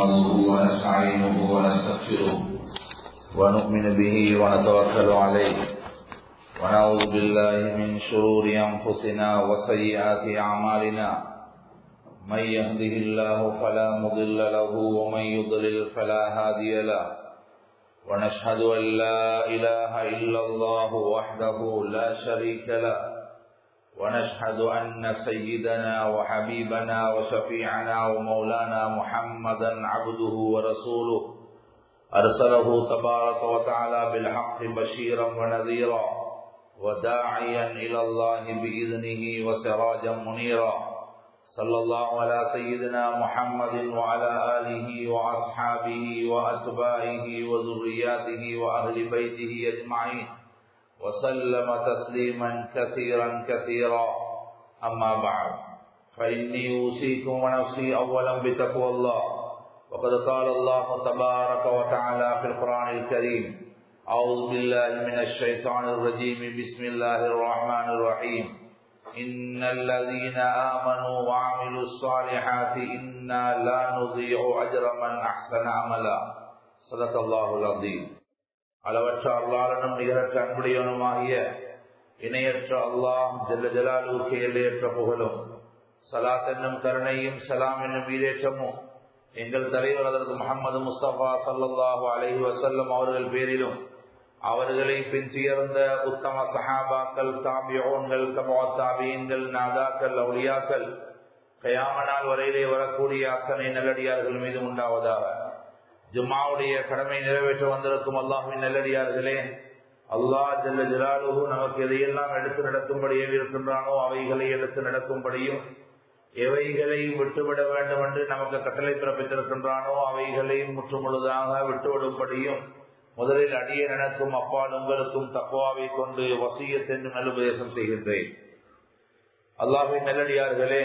نحمده ونستعينه ونستغفره ونؤمن به ونتوكل عليه ونعوذ بالله من شرور أنفسنا وسيئات أعمالنا من يهده الله فلا مضل له ومن يضلل فلا هادي له ونشهد أن لا إله إلا الله وحده لا شريك له ونشهد أن سيدنا وحبيبنا وشفيعنا ومولانا محمدا عبده ورسوله أرسله تبارك وتعالى بالحق بشيرا ونذيرا وداعيا إلى الله بإذنه وسراجا منيرا صلى الله على سيدنا محمد وعلى آله وأصحابه وأتباعه وذرياته وأهل بيته أجمعين وسلم تسليما كثيرا كثيرا أما بعد فإني أوصيكم ونفسي أولا بتقوى الله وقد قال الله تبارك وتعالى في القرآن الكريم أعوذ بالله من الشيطان الرجيم بسم الله الرحمن الرحيم إن الذين آمنوا وعملوا الصالحات إنا لا نضيع أجر من أحسن عملا صدق الله العظيم. அளவற்ற அருளாளனும் நிகரற்ற அன்புடையவனுமாகிய இணையற்ற அல்லாஹ் ஜல்ல ஜலாலுவுக்கு எல்லையற்ற புகழும் ஸலாத் என்னும் கருணையும் ஸலாம் என்னும் ஈடேற்றமும் எங்கள் தலைவர் ஹஜ்ரத் முஹம்மது முஸ்தபா ஸல்லல்லாஹு அலைஹி வஸல்லம் அவர்கள் பேரிலும் அவர்களை பின்துயர்ந்த உத்தம சஹாபாக்கள் தாபிஊன்கள் தபஅத் தாபீன்கள் நாதாக்கள் அவுலியாக்கள் கியாமத் நாள் வரையிலே வரக்கூடிய அத்தனை நல்லடியார்கள் மீது உண்டாவதாக. ஜும்மாவுடைய கடமை நிறைவேற்ற வந்திருக்கும் அல்லாஹ்வின் நல்லடியார்களே, அல்லாஹ் ஜல்ல ஜலாலுஹு நமக்கு எதையெல்லாம் எடுத்து நடக்கும்படி இருக்கின்றானோ அவைகளை எடுத்து நடக்கும்படியும் எவைகளை விட்டுவிட வேண்டும் என்று நமக்கு கட்டளை பிறப்பித்திருக்கின்றானோ அவைகளை முற்றுமுழுதாக விட்டுவிடும்படியும் முதலில் அடியே நடக்கும் அப்பால் உங்களுக்கும் தக்வாவை கொண்டு வசியத் என்று நல்லுபதேசம் செய்கின்றேன். அல்லாஹ்வின் நல்லடியார்களே,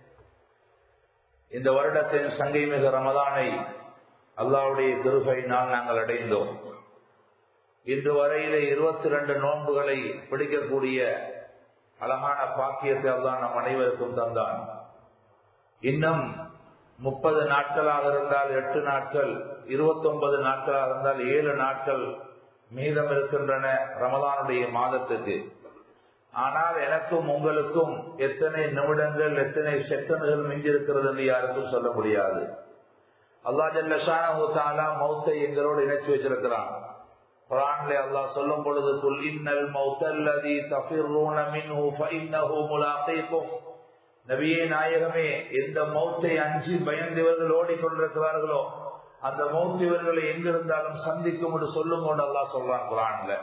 இந்த வருடத்தின் சங்கை மிகு ரமதானை அல்லாஹ்வுடைய கிருபையினால் நாங்கள் அடைந்தோம். இன்று வரையிலே 22 நோன்புகளை பிடிக்கக்கூடிய அழகான பாக்கியத்தை அல்லாஹ் நம் அனைவருக்கும் தந்தான். இன்னும் 30 நாட்களாக இருந்தால் 8 நாட்கள், 29 நாட்களாக இருந்தால் 7 நாட்கள் மீதம் இருக்கின்றன ரமதானுடைய மாதத்துக்கு. ஆனால் எனக்கும் உங்களுக்கும் எத்தனை நிமிடங்கள் எத்தனை செகண்டுகள் மிஞ்சிருக்கிறது என்று யாருக்கும் சொல்ல முடியாது. அல்லாஹ் ஜல்ல ஷானஹு தஆலா மௌத்தை எங்களோடு இணைச்சு வச்சிருக்கிறான். குர்ஆனிலே அல்லாஹ் சொல்லும் பொழுது குல் இன்னல் மௌத்தல்லதி தஃபிர்ரூன மின்ஹு ஃபஇன்னஹு முலாகீகும், நபியே நாயகமே, எந்த மௌத்தை அஞ்சி பயந்தவர்கள் ஓடிக்கொண்டிருக்கிறார்களோ அந்த மௌத் இவர்களை எங்கிருந்தாலும் சந்திக்கும் என்று சொல்லும் கொண்டு அல்லாஹ் சொல்றான் குர்ஆன்ல.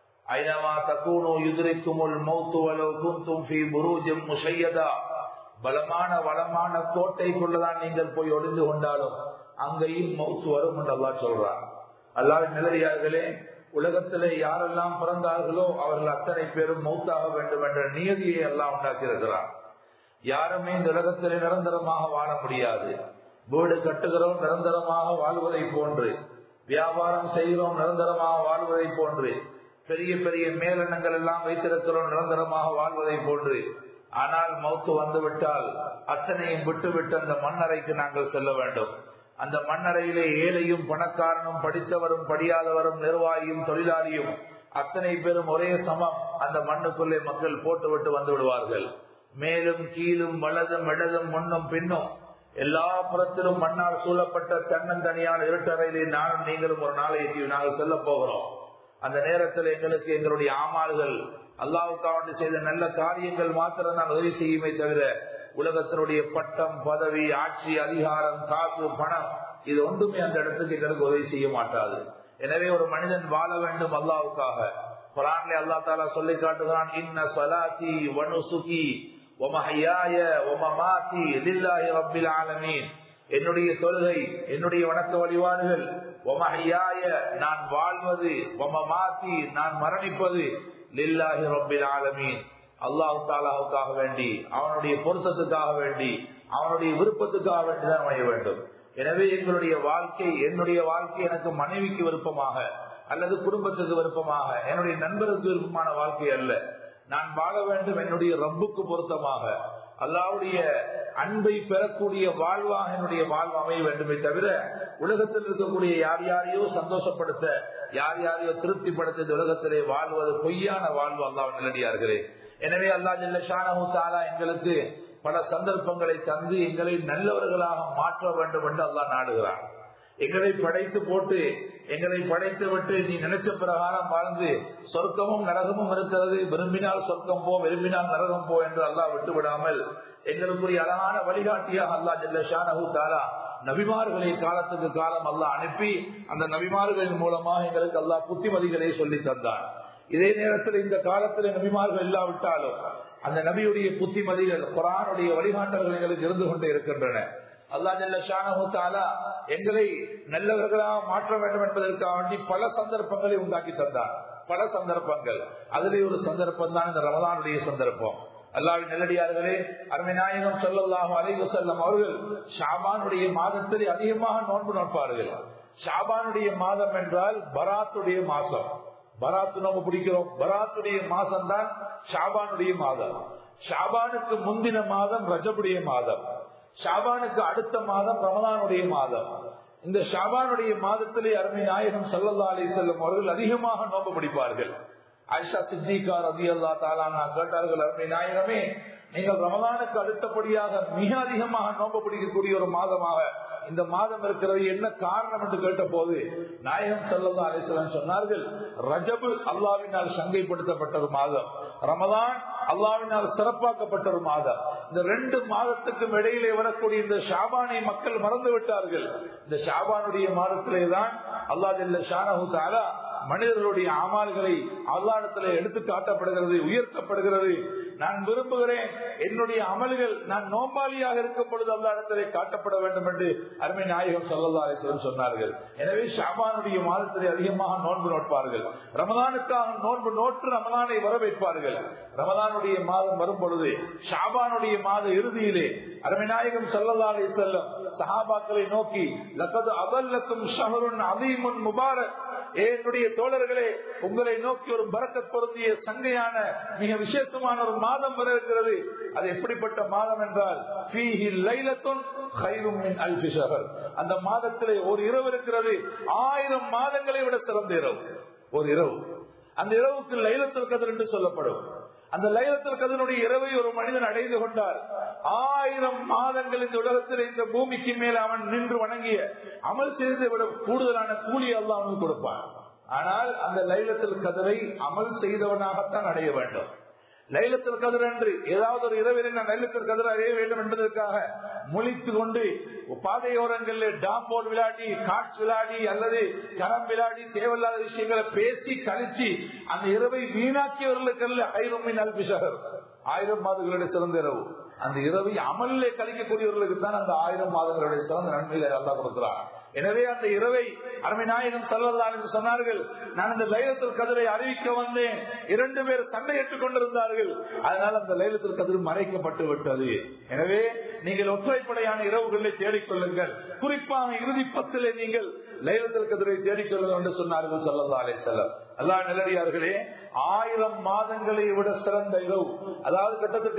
ஐனமா தகூனு யுத்ரிக்குமுல் மௌத் வலவ் குன்தும் ஃபீ புரூஜின் முஷய்யதா, பலமான வளமான கோட்டைக்குள்ளதான் நீங்கள் போய் ஒளிந்து கொண்டாலும் அங்கேயும் மௌத் வரும் என்று அல்லாஹ் சொல்றார். அல்லாஹ்வின் நல்லடியார்களே, உலகத்திலே யாரெல்லாம் பிறந்தார்களோ அவர்கள் அத்தனை பேரும் மௌத்தாக வேண்டும் என்ற நியதியை அல்லாஹ் உண்டாக்கியிருக்கிறார். யாருமே இந்த உலகத்திலே நிரந்தரமாக வாழ முடியாது. வீடு கட்டுகிறோம் நிரந்தரமாக வாழ்வதை போன்று, வியாபாரம் செய்கிறோம் நிரந்தரமாக வாழ்வதை போன்று, பெரிய பெரிய மேலெண்ணங்கள் எல்லாம் வைத்திருக்கிறோம் நிரந்தரமாக வாழ்வதை போன்று. ஆனால் மௌத்து வந்துவிட்டால் அத்தனையும் விட்டுவிட்டு அந்த மண்ணறைக்கு நாங்கள் செல்ல வேண்டும். அந்த மண்ணறையிலே ஏழையும் பணக்காரனும் படித்தவரும் படியாதவரும் நிர்வாகியும் தொழிலாளியும் அத்தனை பேரும் ஒரே சமம் அந்த மண்ணுக்குள்ளே மக்கள் போட்டுவிட்டு வந்து விடுவார்கள். மேலும் கீழும் வலதும் இடதும் முன்னும் பின்னும் எல்லா புறத்திலும் மண்ணால் சூழப்பட்ட தன்னந்தனியான இருட்டறையிலே நானும் நீங்களும் ஒரு நாளைக்கு நாங்கள் செல்ல போகிறோம். அந்த நேரத்தில் எங்களுக்கு எங்களுடைய ஆமால்கள் அல்லாஹ்வுக்காக செய்த நல்ல காரியங்கள் மாத்திரம் நான் உதவி செய்யுமே தவிர உலகத்தினுடைய பட்டம் பதவி ஆட்சி அதிகாரம் காசு பணம் இது ஒன்றுமே அந்த இடத்துக்கு எங்களுக்கு உதவி செய்ய மாட்டாது. எனவே ஒரு மனிதன் வாழ வேண்டும் அல்லாஹ்வுக்காக. குர்ஆனிலே அல்லாஹ் தஆலா சொல்லி காட்டுகிறான், இன்ன ஸலாத்தி வ நுசுகி வ மஹ்யாய வ மமாத்தி லில்லாஹி ரப்பில் ஆலமீன், என்னுடைய தொழுகை என்னுடைய வணக்க வழிபாடுகள், வ மஹ்யாய நான் வாழ்வது, வ மமாத்தி நான் மரணிப்பது, லில்லாஹி ரப்பில் ஆலமீன் அல்லாஹ் தஆலாவுக்காக வேண்டி, அவனுடைய பொருத்தத்துக்காக வேண்டி, அவனுடைய விருப்பத்துக்காக வேண்டிதான் அமைய வேண்டும். எனவே எங்களுடைய வாழ்க்கை, என்னுடைய வாழ்க்கை எனக்கு மனைவிக்கு விருப்பமாக அல்லது குடும்பத்துக்கு விருப்பமாக என்னுடைய நண்பருக்கு விருப்பமான வாழ்க்கை அல்ல. நான் வாழ வேண்டும் என்னுடைய ரப்புக்கு பொருத்தமாக, அல்லாஹ்வுடைய அன்பை பெறக்கூடிய வாழ்வாக என்னுடைய வாழ்வு அமைய வேண்டுமே தவிர உலகத்தில் இருக்கக்கூடிய யார் யாரையோ சந்தோஷப்படுத்த, யார் யாரையோ திருப்திப்படுத்த இந்த உலகத்திலே வாழ்வது பொய்யான வாழ்வு அல்லாஹ் நல்லடியார்களே. எனவே அல்லாஹ் ஜல்ல ஷானஹு தஆலா எங்களுக்கு பல சந்தர்ப்பங்களை தந்து எங்களை நல்லவர்களாக மாற்ற வேண்டும் என்று அல்லாஹ் நாடுகிறார். எங்களை படைத்து போட்டு, எங்களை படைத்து விட்டு நீ நினைச்ச பிரகாரம் வாழ்ந்து சொர்க்கமும் நரகமும் இருக்கிறது, விரும்பினால் சொர்க்கம் போ, விரும்பினால் நரகம் போ என்று அல்லாஹ் விட்டு விடாமல் எங்களுக்குரிய அழகான வழிகாட்டியாக அல்லாஹ் ஜல்ல ஷானஹு தஆலா நபிமார்களை காலத்துக்கு காலம் அல்லாஹ் அனுப்பி அந்த நபிமார்களின் மூலமாக எங்களுக்கு அல்லாஹ் புத்திமதிகளை சொல்லி தந்தார். இதே நேரத்தில் இந்த காலத்தில் நபிமார்கள் இல்லாவிட்டாலும் அந்த நபியுடைய புத்திமதிகள், குர்ஆனுடைய வழிகாட்டல்கள் எங்களுக்கு இருந்து கொண்டே இருக்கின்றன. அல்லாஹ் ஜல்ல ஷானஹு தஆலா எங்களை நல்லவர்களாக மாற்ற வேண்டும் என்பதற்காக வேண்டி பல சந்தர்ப்பங்களை உண்டாக்கி தந்தார். பல சந்தர்ப்பங்கள், அதிலே ஒரு சந்தர்ப்பம் தான் இந்த ரமலானுடைய சந்தர்ப்பம். அல்லாஹ்வின் நல்லடியார்களே, அருமை நாயகம் ஸல்லல்லாஹு அலைஹி வஸல்லம் அவர்கள் ஷாபானுடைய மாதத்தில் அதிகமாக நோன்பு நோட்பார்கள். ஷாபானுடைய மாதம் என்றால் பராத்துடைய மாசம். பராத்து நோம்பு பிடிக்கிறோம். பராத்துடைய மாசம் தான் ஷாபானுடைய மாதம். ஷாபானுக்கு முந்தின மாதம் ரஜபுடைய மாதம். ஷாபானுக்கு அடுத்த மாதம் ரமலானுடைய மாதம். இந்த ஷாபானுடைய மாதத்திலே அருமை நாயகம் ஸல்லல்லாஹு அலைஹி வஸல்லம் அவர்கள் அதிகமாக நோன்பு பிடிப்பார்கள். ஆயிஷா சித்திகா ரலியல்லாஹு தஆலா அன்ஹா கேட்டார்கள், அருமை நாயகமே, நீங்கள் ரமலானுக்கு அடுத்தபடியாக மிக அதிகமாக நோன்பு பிடிக்கக்கூடிய ஒரு மாதமாக இந்த மாதம் இருக்கிறது, என்ன காரணம் என்று கேட்ட போது நாயகம் ஸல்லல்லாஹு அலைஹி வஸல்லம் சொன்னார்கள், ரஜபு அல்லாஹ்வினால் சங்கைப்படுத்தப்பட்ட ஒரு மாதம், ரமலான் அல்லாஹ்வினால் சிறப்பாக்கப்பட்ட ஒரு மாதம். இந்த ரெண்டு மாதத்துக்கும் இடையிலே வரக்கூடிய இந்த ஷாபானை மக்கள் மறந்து விட்டார்கள். இந்த ஷாபானுடைய மாதத்திலே தான் அல்லாஹ் ஜல்ல ஷானஹு தஆலா மனிதர்களுடைய அமால்களை அல்லாஹ்விடத்தில் எடுத்து காட்டப்படுகிறது, உயர்த்தப்படுகிறது. நான் விரும்புகிறேன் என்னுடைய அமல்கள் நான் நோம்பாளியாக இருக்கும் பொழுது அல்லாஹ்விடத்திலே காட்டப்பட வேண்டும் என்று அருமை நாயகம் ஸல்லல்லாஹு அலைஹி வஸல்லம் சொன்னார்கள். எனவே ஷாபானுடைய மாதத்திலே அதிகமாக நோன்பு நோட்பார்கள். ரமலானுக்காக நோன்பு நோற்று ரமலானை வரவேற்பார்கள். ரமலானுடைய மாதம் வரும் பொழுது ஷாபானுடைய மாத இறுதியிலே அருமை நாயகம் ஸல்லல்லாஹு அலைஹி வஸல்லம் சஹாபாக்களை நோக்கி, லகத் அதல்லக்கும் ஷஹ்ருன் அதீமுன் முபாரக், என்னுடைய தோழர்களே, உங்களை நோக்கி ஒரு பரக்கத் பொருந்திய சங்கையான மிக விசேஷமான ஒரு மாதம் வர இருக்கிறது. அது எப்படிப்பட்ட மாதம் என்றால், ஃபீஹி லைலத்துன் கைரும் மின் அல்ஃபி ஷஹர், அந்த மாதத்திலே ஒரு இரவு இருக்கிறது 1000 மாதங்களை விட சிறந்த இரவு. ஒரு இரவு, அந்த இரவுக்கு லைலத்துல் கத்ர் என்று சொல்லப்படும். அந்த லைலத்துல் கத்ருடைய இரவை ஒரு மனிதன் அடைந்து கொண்டால் 1000 மாதங்கள் இந்த உலகத்தில் இந்த பூமிக்கு மேல் அவன் நின்று வணங்கிய அமல் செய்ததை விட கூடுதலான கூலி அல்லாஹ் அவனுக்கு கொடுப்பான். ஆனால் அந்த லைலத்துல் கத்ரை அமல் செய்தவனாகத்தான் அடைய வேண்டும். லைலத்துல் கத்ர் என்று ஏதாவது ஒரு இரவில் நான் லைலத்துல் கத்ர் அடைய வேண்டும் என்பதற்காக முழித்து கொண்டு பாதையோரங்களில் டாம்போல் விளையாடி, காட்ஸ் விளையாடி அல்லது கரம் விளையாடி தேவையில்லாத விஷயங்களை பேசி கழிச்சு அந்த இரவை வீணாக்கியவர்களுக்கு அல்ல கைரும் மின் அல்ஃபி ஷஹர், 1000 மாதங்களுடைய சிறந்த இரவு. அந்த இரவை அமலிலே கழிக்கக்கூடியவர்களுக்கு தான் அந்த 1000 மாதங்களுடைய சிறந்த நன்மைகளை அல்லாஹ் கொடுக்கிறார். எனவே அந்த இரவை அருமை நாயகம் ஸல்லல்லாஹு அலைஹி வஸல்லம் சொன்னார்கள், நான் இந்த லைலத்துல் கத்ரை அறிவிக்க வந்தேன், 2 பேர் சண்டையிட்டுக் கொண்டிருந்தார்கள், அதனால் அந்த லைலத்துல் கத்ர் மறைக்கப்பட்டு விட்டது. எனவே நீங்கள் ஒற்றைப்படையான இரவுகளை தேடிக்கொள்ளுங்கள், குறிப்பாக இறுதி 10 நீங்கள் லைலத்துல் கத்ரை தேடிக்கொள்ளுங்கள் என்று சொன்னார்கள் ஸல்லல்லாஹு அலைஹி வஸல்லம். அல்லாஹ் நல்லடியார்களே, 1000 மாதங்களை விட சிறந்த இரவு, அதாவது கிட்டத்தட்ட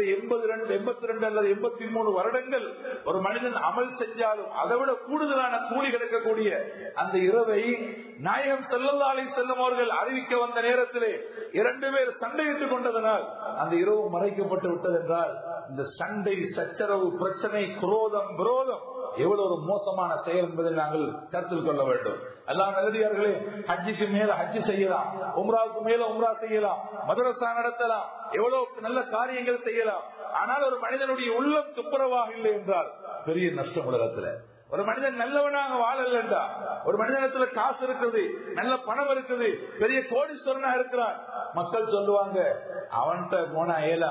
82 அல்லது 83 வருடங்கள் ஒரு மனிதன் அமல் செஞ்சாலும் அதை விட கூடுதலான கூலி கிடைக்கக்கூடிய அந்த இரவை நாயகம் ஸல்லல்லாஹு அலைஹி வஸல்லம் அவர்கள் அறிவிக்க வந்த நேரத்திலே 2 பேர் சண்டையிட்டுக் கொண்டதனால் அந்த இரவு மறைக்கப்பட்டு விட்டது என்றால், இந்த சண்டை, சச்சரவு, பிரச்சனை, குரோதம், விரோதம் எவ்வளவு ஒரு மோசமான செயல் என்பதை நாங்கள் கருத்தில் கொள்ள வேண்டும். அல்லாஹ் நல்லடியார்களே, ஹஜ்ஜுக்கு மேல ஹஜ்ஜு செய்யலாம், உம்ராவுக்கு மேல உம்ரா செய்யலாம், மதரசா நடத்தலாம், எவ்வளவு நல்ல காரியங்கள் செய்யலாம். ஆனால் ஒரு மனிதனுடைய உள்ளம் துப்புரவாக இல்லை என்றால் பெரிய நஷ்டம் உலகத்துல. ஒரு மனிதன் நல்லவனாக வாழல என்றா, ஒரு மனிதனத்துல காசு இருக்குது, நல்ல பணம் இருக்குது, பெரிய கோடீஸ்வரனா இருக்கிறான், மக்கள் சொல்லுவாங்க அவன்கிட்ட போனா ஏலா,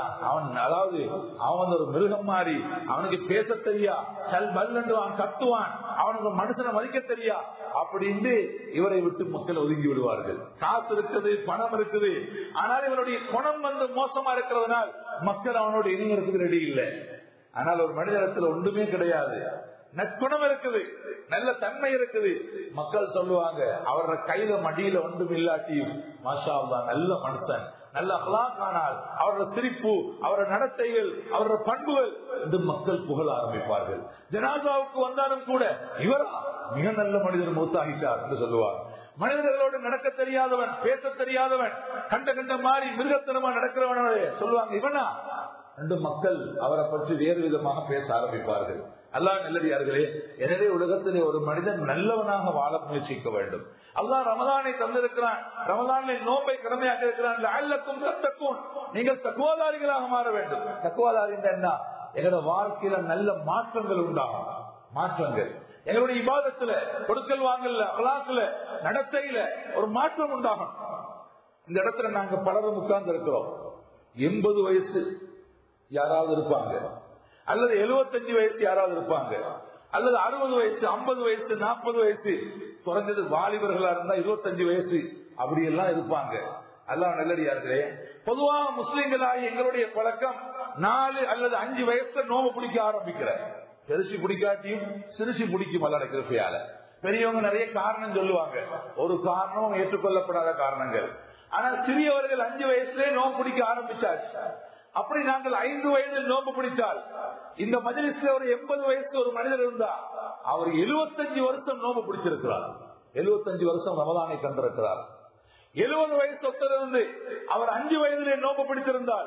அவன் ஒரு மிருகம் மாறி, அவனுக்கு பேச தெரியா, சல் பல்லுவான், கத்துவான், அவனுக்கு மனுஷனை மதிக்க தெரியா அப்படின்னு இவரை விட்டு மக்கள் ஒதுங்கி விடுவார்கள். காசு இருக்குது, பணம் இருக்குது, ஆனால் இவனுடைய குணம் மோசமா இருக்கிறதுனால் மக்கள் அவனோட இணையறதுக்கு ரெடி இல்லை. ஆனால் ஒரு மனிதனத்துல ஒன்றுமே கிடையாது, நற்குணம் இருக்குது, நல்ல தன்மை இருக்குது, மக்கள் சொல்லுவாங்க அவரோட கையில மடியில ஒன்றும் இல்லாட்டியும் மாஷா அல்லாஹ் நல்ல மனுஷன், நல்ல அஹ்லாக் ஆனால் அவரோட சிரிப்பு, அவரோட நடத்தைகள், அவரோட பண்புகள் என்று மக்கள் புகழ ஆரம்பிப்பார்கள். ஜனாசாவுக்கு வந்தாலும் கூட இவரா மிக நல்ல மனிதர் மூத்தாகிட்டார் என்று சொல்லுவார். மனிதர்களோடு நடக்க தெரியாதவன், பேச தெரியாதவன், கண்ட மாதிரி மிருகத்தனமா நடக்கிறவனே சொல்லுவாங்க இவனா என்று மக்கள் அவரை பற்றி வேறு விதமாக பேச ஆரம்பிப்பார்கள். அல்லாஹ் நல்லடியார்களே, எனவே உலகத்திலே ஒரு மனிதன் நல்லவனாக வாழ முயற்சிக்க வேண்டும். அல்லாஹ் ரமலானை தந்திருக்கிறான், ரமலானில் நோன்பை கடமையாக இருக்கிறான். லஅல்லக்கும் தத்தக்கூன், நீங்கள் தக்வாதாரிகளாக மாற வேண்டும். தக்வாதாரி என்ன? எங்களோட வாழ்க்கையில நல்ல மாற்றங்கள் உண்டாகும். மாற்றங்கள் எங்களுடைய இபாதத்துல, கொடுக்கல் வாங்கல, அகலாக்குல, நடத்தையில ஒரு மாற்றம் உண்டாகும். இந்த இடத்துல நாங்க பலரும் உட்கார்ந்து இருக்கிறோம். 80 வயசு யாராவது இருப்பாங்க, அல்லது 75 வயசு யாராவது இருப்பாங்க, அல்லது 60 வயசு, 50 வயசு, 40 வயசு, குறைஞ்சது வாலிபர்களா இருந்தா 25 வயசு அப்படியெல்லாம் இருப்பாங்க. அல்லாஹ் நல்லடியார்களே, பொதுவாக முஸ்லிம்களாகி எங்களுடைய பழக்கம் 4 அல்லது 5 வயசுல நோம்பு பிடிக்க ஆரம்பிக்கிற. பெருசி பிடிக்காட்டியும் சிறுசி பிடிக்கும். அல்ல கிருபையால பெரியவங்க நிறைய காரணம் சொல்லுவாங்க, ஒரு காரணம் ஏற்றுக்கொள்ளப்படாத காரணங்கள். ஆனால் சிறியவர்கள் 5 வயசுலயே நோம்பு பிடிக்க ஆரம்பிச்சாச்சு. அப்படி நாங்கள் 5 வயதில் நோம்பு பிடித்தால், இந்த மஜ்லிஸ்ல ஒரு 80 வயசு ஒரு மனிதர் இருந்தா அவர் 75 வருஷம் நோம்பு பிடிச்சிருக்கிறார். 75 வருஷம் ரமலானை கண்டிருக்கிறார். 70 வயசு ஒருத்தர் அவர் 5 வயதிலே நோம்பு பிடித்திருந்தால்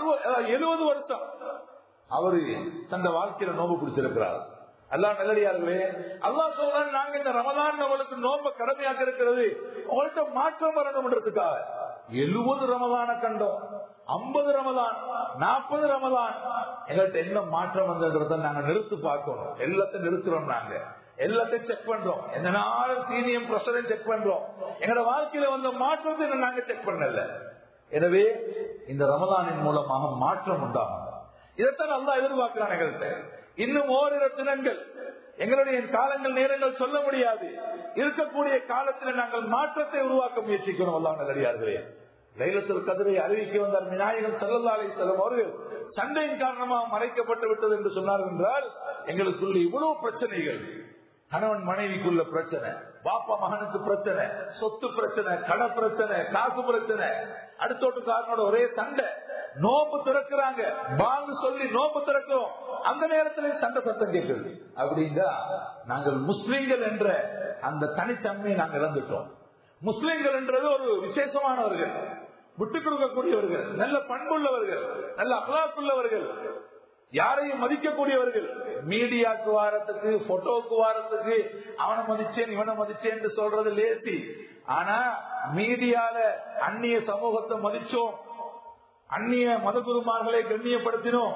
70 வருஷம் அவரு தந்த வாழ்க்கையில நோம்பு பிடிச்சிருக்கிறார். அல்லாஹ் நல்லடியார்களே, அல்லாஹ் சொல்றான், நாங்க இந்த ரமலான் உங்களுக்கு நோம்ப கடமையாக இருக்கிறது உங்கள்கிட்ட மாற்றம் வரணும்ன்றதுக்காக. 70 ரமலான கண்டோம், 50 ரமலான், 40 ரமலான், எங்கள்கிட்ட என்ன மாற்றம் வந்ததுன்றத நாங்க நிறுத்து பார்க்கணும். எல்லாத்தையும் நிறுத்துறோம், நாங்க எல்லாத்தையும் செக் பண்றோம். எந்த நாளும் சீனியம் பிரஷரையும் செக் பண்றோம். எங்களோட வாழ்க்கையில வந்த மாற்றத்தை நாங்க செக் பண்ணல. எனவே இந்த ரமலானின் மூலமாக மாற்றம் உண்டாகும். இதைத்தான் அல்லாஹ் எதிர்பார்க்கிறான் எங்கள்கிட்ட. இன்னும் ஓரிரு தினங்கள், எங்களுடைய காலங்கள், நேரங்கள் சொல்ல முடியாது. இருக்கக்கூடிய காலத்தில் நாங்கள் மாற்றத்தை உருவாக்க முயற்சிக்கணும். அல்லாஹ் நல்லடியார்களே, லைலத்துல் கத்ரை அறிவிக்க வந்த நாயகம் ஸல்லல்லாஹு அலைஹி வஸல்லம் அவர்கள் சண்டையின் காரணமாக மறைக்கப்பட்டு விட்டது என்று சொன்னார்கள் என்றால், எங்களுக்குள்ள இவ்வளவு பிரச்சனைகள், கணவன் மனைவிக்குள்ள பிரச்சனை, பாப்பா மகனுக்கு பிரச்சனை, சொத்து பிரச்சனை, கடை பிரச்சனை, காசு பிரச்சனை, அடுத்தோட்டுக்காரனோட ஒரே சண்டை, நோம்பு திறக்கிறாங்க, பாங்கு சொல்லி நோம்பு திறக்கிறோம், அந்த நேரத்தில் சண்டை சத்தம் கேட்கிறது. அப்படின்னா நாங்கள் முஸ்லிம்கள் என்ற அந்த தனித்தன்மையை நாங்கள் இழந்துட்டோம். முஸ்லிம்கள் என்றது ஒரு விசேஷமானவர்கள், விட்டுக் கொடுக்கக்கூடியவர்கள், நல்ல பண்புள்ளவர்கள், நல்ல அகலாக்குள்ளவர்கள், யாரையும் மதிக்கக்கூடியவர்கள். மீடியாக்கு வாரத்துக்கு, போட்டோக்கு வாரத்துக்கு அவனை மதிச்சேன் இவனை மதிச்சேன் என்று சொல்றது லேசி. ஆனா மீடியால அந்நிய சமூகத்தை மதிச்சோம், அந்நிய மதகுருமார்களை கண்ணியப்படுத்தினோம்,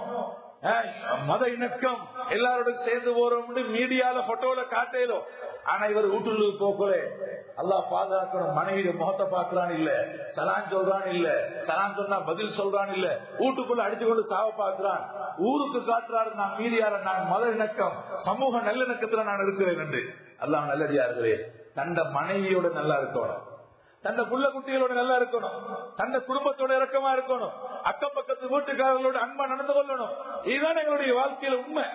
மத இணக்கம் எல்லாரோடும் சேர்ந்து போறோம் மீடியால போட்டோல காட்டேலும். ஆனா இவர் வீட்டுள்ள போக்கல அல்லாஹ் பாதுகாக்கணும். மனைவிய முகத்தை பாக்குறான் இல்ல, சலான் சொல்றான் இல்ல, சலான் சொன்னா பதில் சொல்றான் இல்ல, வீட்டுக்குள்ள அடிச்சு கொண்டு சாவ பாக்குறான். ஊருக்கு காட்டுறாரு நான் மீடியால நான் மத இணக்கம், சமூக நல்லிணக்கத்துல நான் இருக்கிறேன் என்று. அல்லாஹ் நல்லடியார்களே, தந்த மனைவியோட நல்லா இருக்கணும், தந்த புள்ள குட்டிகளோட நல்லா இருக்கணும், தந்த குடும்பத்தோட இறக்கமா இருக்கணும், அக்கம் பக்கத்து வீட்டுக்காரர்களோட அன்பா நடந்து கொள்ளணும். இதுதான் எங்களுடைய வாழ்க்கையில உண்மை.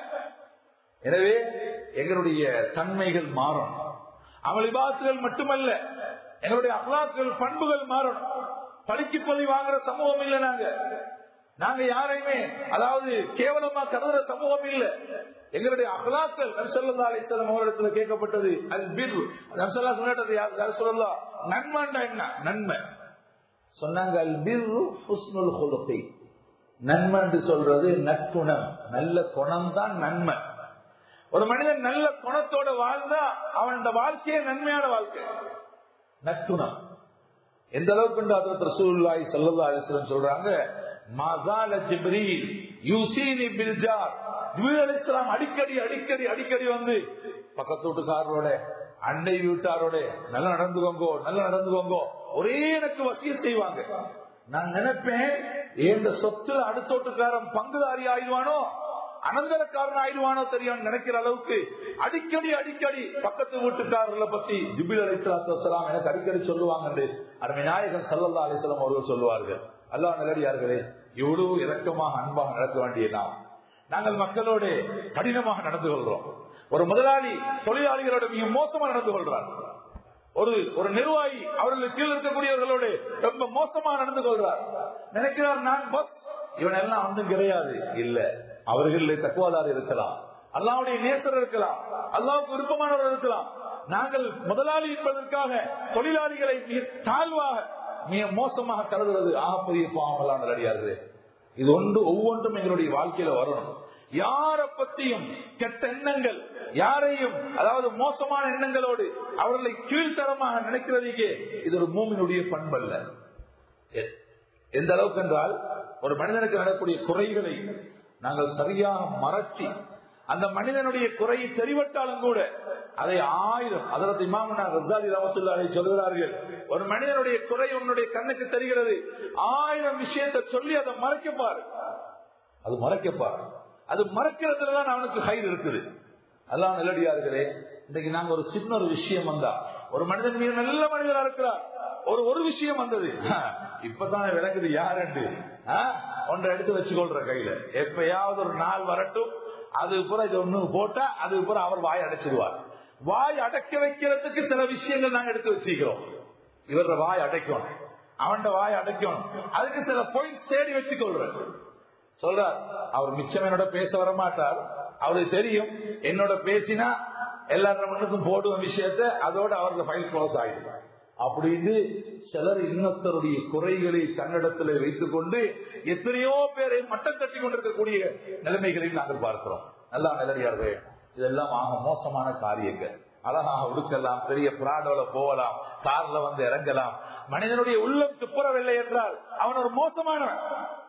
எனவே எங்களுடைய தன்மைகள் மாறணும். அமல் இபாதத்துகள் மட்டுமல்ல, எங்களுடைய அக்லாக்குகள், பண்புகள் மாறணும். பழிக்கு பழி வாங்குற சமூகம் இல்ல நாங்க யாரையுமே அதாவது கேவலமா கருதுற சமூகம் இல்ல. எங்களுடைய அக்லாக்கள் ஸல்லல்லாஹு அலைஹி வஸல்லம் அவர்களிடத்துல கேட்கப்பட்டது அல் பிர். ரசூலுல்லாஹ் சொன்னது யார் சொல்லலாம், நன்மைண்டா என்ன? நன்மை சொன்னாங்க. அல் பிர்ரு ஹுஸ்னுல் குலுகி, நன்மை என்று சொல்றது நற்குணம், நல்ல குணம் தான் நன்மை. ஒரு மனிதன் நல்ல குணத்தோட வாழ்ந்தா அவன் வாழ்க்கையே நன்மையான வாழ்க்கை, நற்குணம். எந்த அளவுக்கு ஹஜ்ரத் ரசூலுல்லாஹி ஸல்லல்லாஹு அலைஹி வஸல்லம் சொல்றாங்க, மாஸால ஜிப்ரீல் யூஸீனி பில் ஜார். ஜிப்ரீல் அலைஹிஸ்ஸலாம் அடிக்கடி அடிக்கடி அடிக்கடி வந்து பக்கத்து வீட்டுக்காரரோட, அண்டை வீட்டாரோட நல்லா நடந்துக்கோங்கோ, நல்லா நடந்துக்கோங்கோ, ஒரே எனக்கு வசியத் செய்வாங்க. நான் நினைப்பேன், இந்த சொத்துல அடுத்தோட்டுக்காரன் பங்குதாரி ஆயிடுவானோ, அனந்தரக்காரன் ஆயிடுவானோ தெரியும் நினைக்கிற அளவுக்கு அடிக்கடி அடிக்கடி பக்கத்து வீட்டுக்காரர்களை பத்தி ஜிப்ரீல் அலைஹிஸ்ஸலாத்து வஸ்ஸலாம் எனக்கு அடிக்கடி சொல்லுவாங்க. அருமை நாயகம் ஸல்லல்லாஹு அலைஹி வஸல்லம் அவர்கள் சொல்லுவார்கள். அல்லாஹ் நல்லடியார்களே, எவ்வளவு இரக்கமாக அன்பாக நடக்க வேண்டிய நாங்கள் மக்களோடு கடினமாக நடந்து கொள்றோம். ஒரு முதலாளி தொழிலாளிகளோட மிக மோசமா நடந்து கொள்றார். ஒரு நிர்வாகி அவர்களுக்கு கீழ் இருக்கக்கூடியவர்களோடு ரொம்ப மோசமா நடந்து கொள்றார். நினைக்கிறார் நான் பஸ், இவன் எல்லாம் ஒன்றும் கிடையாது. இல்ல, அவர்களுடைய தக்குவாதார் இருக்கலாம், அல்லாஹ்வுடைய நேசர் இருக்கலாம், அல்லாஹ்வுக்கு விருப்பமானவர் இருக்கலாம். நாங்கள் முதலாளி என்பதற்காக தொழிலாளிகளை மிக தாழ்வாக மிக மோசமாக கருதுறது ஆகப்பெரிய பாவமெல்லாம் நல்லடியாரு. இது ஒவ்வொன்றும் எங்களுடைய வாழ்க்கையில வரணும். யாரை பத்தியும் கெட்ட எண்ணங்கள், யாரையும் அதாவது மோசமான எண்ணங்களோடு அவர்களை கீழ்த்தரமாக நினைக்கிறதுக்கே இது ஒரு மூமினுடைய பண்பல்ல. எந்த அளவுக்கு என்றால், ஒரு மனிதனுக்கு நடக்கூடிய குறைகளை நாங்கள் சரியாக மறைச்சி அந்த மனிதனுடைய குறையை தெரிவித்தாலும் கூட அதை 1000 அதற்கு இமாம் கஸாலி ரஹ்மத்துல்லாஹி அலைஹி சொல்கிறார்கள், ஒரு மனிதனுடைய குறை உன்னுடைய கண்ணுக்கு தெரிகிறது, 1000 விஷயத்தை சொல்லி அதை மறைக்கப்பாரு. அது மறைக்கப்பாரு. அது மறைக்கிறதுலதான் அவனுக்கு ஹைர் இருக்குது. அல்லாஹ் நல்லடியார்களே, இன்னைக்கு நாங்க ஒரு சின்ன ஒரு விஷயம் வந்தா, ஒரு மனிதன் மீது நல்ல மனிதரா இருக்கிறார், ஒரு விஷயம் வந்தது, இப்பதானே விளக்குது யாரு ஒன்றை எடுத்து வச்சுக்கொள்ற கையில. எப்பயாவது ஒரு நாள் வரட்டும், அது பூரா இது ஒண்ணு போட்டா அது பூரா அவர் வாய் அடைச்சிடுவார். வாய் அடைக்க வைக்கிறதுக்கு சில விஷயங்கள் நாங்க எடுத்து வச்சுக்கிறோம். இவர வாய் அடைக்கணும், அவன் வாய் அடைக்கணும், அதுக்கு சில பாயிண்ட் தேடி வச்சுக்கொள்ற சொல்றார். அவர் மிச்சம் என்னோட பேச வர மாட்டார், அவருக்கு தெரியும் என்னோட பேசினா எல்லாரும் முன்னுக்கும் போடுவோம் விஷயத்த, அதோட அவருக்கு ஃபைல் க்ளோஸ் ஆயிடும் அப்படின்னு சிலர் இன்னொருத்தருடைய குறைகளை தன்னிடத்தில் வைத்துக் கொண்டு எத்தனையோ பேரை மட்டம் தட்டி கொண்டிருக்கக்கூடிய நிலைமைகளையும் நாங்கள் பார்க்கிறோம். நல்லா நிலையார்கள், இதெல்லாம் ஆக மோசமான காரியங்கள். அழகாக உடுக்கலாம், பெரிய பிராடோல போகலாம், கார்ல வந்து இறங்கலாம், மனிதனுடைய உள்ளம் துப்புரவில்லை என்றால் அவன் ஒரு மோசமானவன்.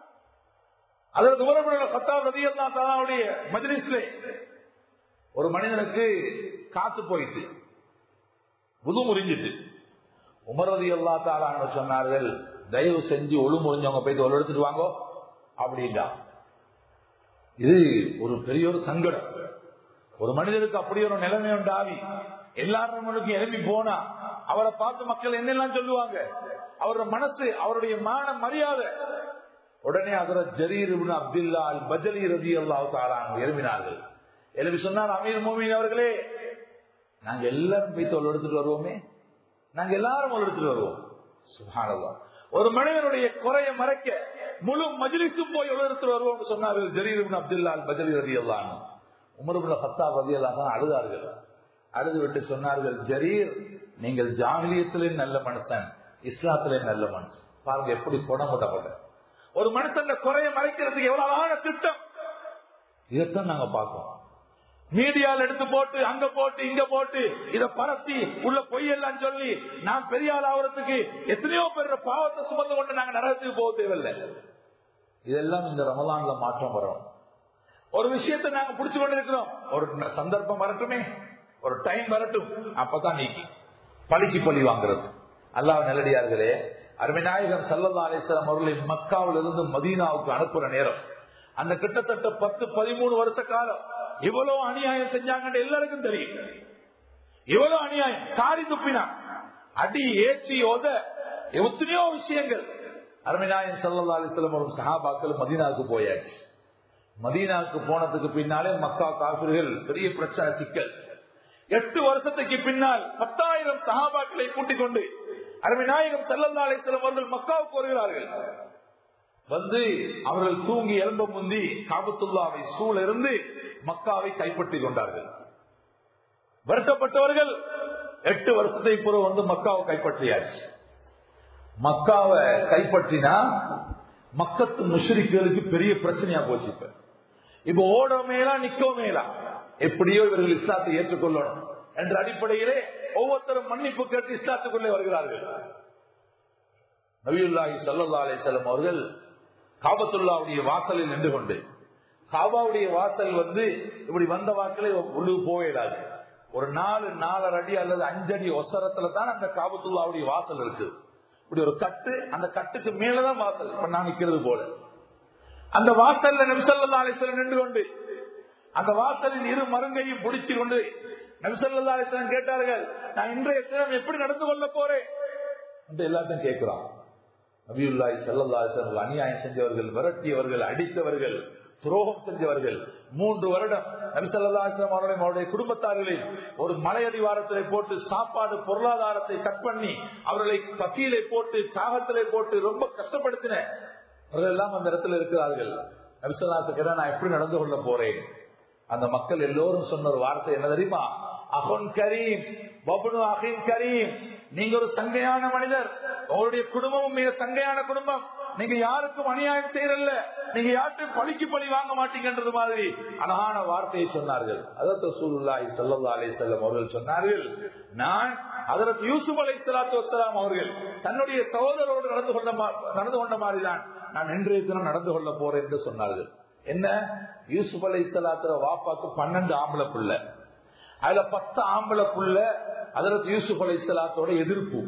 அதற்கு கத்தாப் ரலியல்லாஹு தஆலாவுடைய மஜ்லிஸ்ல ஒரு மனிதனுக்கு காத்து போயிட்டு புது முறிஞ்சிட்டு உமர் ரலியல்லாஹு தஆலா சொன்னார்கள், தயவு செஞ்சு ஒழு முறிஞ்சவங்க போயிட்டு ஒழு எடுத்துட்டு வாங்கோ அப்படின்னா. இது ஒரு பெரிய ஒரு சங்கடம். ஒரு மனிதனுக்கு அப்படி ஒரு நிலைமை உண்டாவி எல்லாரும் எழுப்பி போனா அவரை பார்த்து மக்கள் என்னெல்லாம் சொல்லுவாங்க, அவரோட மனசு, அவருடைய மான மரியாதை. உடனே ஹஜ்ரத் ஜரீர் இப்னு அப்துல்லா அல் பஜலி ரலியல்லாஹு தஆலா எழுப்பினார்கள். எழுப்பி சொன்னார், அமீர் முஃமினீன் அவர்களே, நாங்க எல்லாரும் போய் ஒழு எடுத்துட்டு வருவோமே, நாங்க எல்லாரும் எடுத்துட்டு வருவோம். சுப்ஹானல்லாஹ், ஒரு மனிதனுடைய குறையை மறைக்க முழு மஜ்லிஸும் போய் எடுத்துட்டு வருவோம் சொன்னார்கள் ஜரீர் இப்னு அப்துல்லா அல் பஜலி ரலியல்லாஹு அன்ஹு. உமர் இப்னு கத்தாப் ரலியல்லாஹு அன்ஹு அழுதார்கள். அழுது விட்டு சொன்னார்கள், ஜரீர், நீங்கள் ஜாஹிலியத்திலே நல்ல மனுஷன், இஸ்லாத்திலே நல்ல மனுஷன். பாருங்க எப்படி குணமுடப்பட்ட ஒரு மனுஷன் குறையை மறைக்கிறதுக்கு எவ்வளவு அழகான திட்டம். இதைத்தான் நாங்க பார்க்கோம். மீடியால எடுத்து போட்டு அங்க போட்டு இங்க போட்டு இத பரத்தி உள்ள பொய்யெல்லாம் சொல்லி நான் பெரிய ஆள் ஆகிறதுக்கு எத்தனையோ பேர் பாவத்தை சுமந்து கொண்டு நாங்க நரகத்துக்கு போக தேவையில்லை. இதெல்லாம் இந்த ரமலான்ல மாற்றம் வரும். ஒரு விஷயத்தை நாங்க புடிச்சு கொண்டு இருக்கிறோம், ஒரு சந்தர்ப்பம் வரட்டுமே, ஒரு டைம் வரட்டும், அப்பதான் நீக்கி பழிக்கு பழி வாங்குறது. அல்லாஹ் நல்லடியார்களே, அருமை நாயகம் ஸல்லல்லாஹு அலைஹி வஸல்லம் அவர்களை மக்காவிலிருந்து மதீனாவுக்கு அனுப்புற நேரம், அந்த கிட்டத்தட்ட 10-13 வருஷ காலம் இவ்வளவு அநியாயம் செஞ்சாங்கன்னு எல்லாருக்கும் தெரியும். இவ்வளவு அநியாயம், காரி துப்பினான், அடி ஏற்றி ஓத எத்தனையோ விஷயங்கள். அருமை நாயகம் ஸல்லல்லாஹு அலைஹி வஸல்லம் ஒரு சஹாபாக்கள் மதீனாவுக்கு போயாச்சு. மதீனாவுக்கு போனதுக்கு பின்னாலே மக்கா காஃபிர்கள் பெரிய பிரச்சனை, சிக்கல். 8 வருஷத்துக்கு பின்னால் 10,000 சஹாபாக்களை கூட்டிக் கொண்டு அருமை நாயகம் ஸல்லல்லாஹு அலைஹி வஸல்லம் அவர்கள் மக்காவுக்கு வருகிறார்கள். வந்து அவர்கள் தூங்கி எழும்ப முந்தி காபத்துல்லாவை சூழ இருந்து மக்காவை கைப்பற்றிக் கொண்டார்கள். வருத்தப்பட்டவர்கள் 8 வருஷத்தை பிறகு வந்து மக்காவை கைப்பற்றியாச்சு. மக்காவை கைப்பற்றினா மக்கத்து முஷ்ரிக்குகளுக்கு பெரிய பிரச்சனையா போச்சு. இப்ப ஓட மேலா நிக்க மேலா, எப்படியோ இவர்கள் இஸ்லாத்தை ஏற்றுக்கொள்ளணும் என்ற அடிப்படையிலே ஒவ்வொருத்தரும் மன்னிப்பு கேட்டு இஸ்லாத்துக்குள்ளே வருகிறார்கள். நபியுல்லாஹி ஸல்லல்லாஹு அலைஹி வஸல்லம் அவர்கள் காபத்துல்லாவுடைய வாசலில் நின்று கொண்டு, காபாவுடைய வாசல் வந்து இப்படி வந்த வாக்களை உள்ளு போயிடாது, ஒரு 4-4.5 அடி அல்லது 5 அடி ஒசரத்துல தான் அந்த காபத்துல்லாவுடைய வாசல் இருக்கு. இப்படி ஒரு கட்டு, அந்த கட்டுக்கு மேலதான் வாசல். இப்ப நான் நிக்கிறது போல அந்த வாசல்ல நபி ஸல்லல்லாஹு அலைஹி வஸல்லம் நின்று கொண்டு அந்த வாசலின் இரு மருங்கையும் பிடிச்சு கொண்டு நபி ஸல்லல்லாஹு அலைஹி வஸல்லம் கேட்டார்கள், நான் இன்றைய தினம் எப்படி நடந்து கொள்ள போறேன் என்று எல்லாத்தையும் கேட்கிறான். நபியுல்லாஹி ஸல்லல்லாஹு அலைஹி வஸல்லம் அநியாயம் செஞ்சவர்கள், விரட்டியவர்கள், அடித்தவர்கள், துரோகம் செஞ்சவர்கள். 3 வருடம் நபி ஸல்லல்லாஹு அலைஹி வஸல்லம் அவருடைய குடும்பத்தார்களை ஒரு மலையடிவாரத்திலே போட்டு சாப்பாடு பொருளாதாரத்தை கட் பண்ணி அவர்களை பசியிலே போட்டு தாகத்திலே போட்டு ரொம்ப கஷ்டப்படுத்தின அவர்களெல்லாம் அந்த இடத்துல இருக்கிறார்கள். நபி ஸல்லல்லாஹு அலைஹி வஸல்லம் நான் எப்படி நடந்து கொள்ள போறேன்? அந்த மக்கள் எல்லோரும் சொன்ன ஒரு வார்த்தை என்ன தெரியுமா? அஹுன் கரீம் வப்னு அஹின் கரீம், நீங்க ஒரு சங்கையான மனிதர், உங்களுடைய குடும்பமும் மிக சங்கையான குடும்பம், நீங்க யாருக்கும் அநியாயம் செய்யறல்ல, நீங்க யாருக்கும் பழிக்கு பழி வாங்க மாட்டீங்கன்றது மாதிரி அழகான வார்த்தையை சொன்னார்கள். ஹஜ்ரத் ரசூலுல்லாஹி ஸல்லல்லாஹு அலைஹி வஸல்லம் அவர்கள் சொன்னார்கள், நான் ஹஜ்ரத் யூசுப் அலைஹிஸ்ஸலாத்து வஸ்ஸலாம் அவர்கள் தன்னுடைய சகோதரரோடு நடந்து கொண்ட மாதிரிதான் நான் இன்றைய தினம் நடந்து கொள்ள போறேன் என்று சொன்னார்கள். என்ன? யூசுப் அலைஹிஸ்ஸலாத்து வாப்பாக்கு 12 ஆம்பளை புள்ள, அதுல 10 ஆம்பளை புள்ள ஹஜ்ரத் யூசுப் அலைஹிஸ்ஸலாத்தோட எதிர்ப்பு.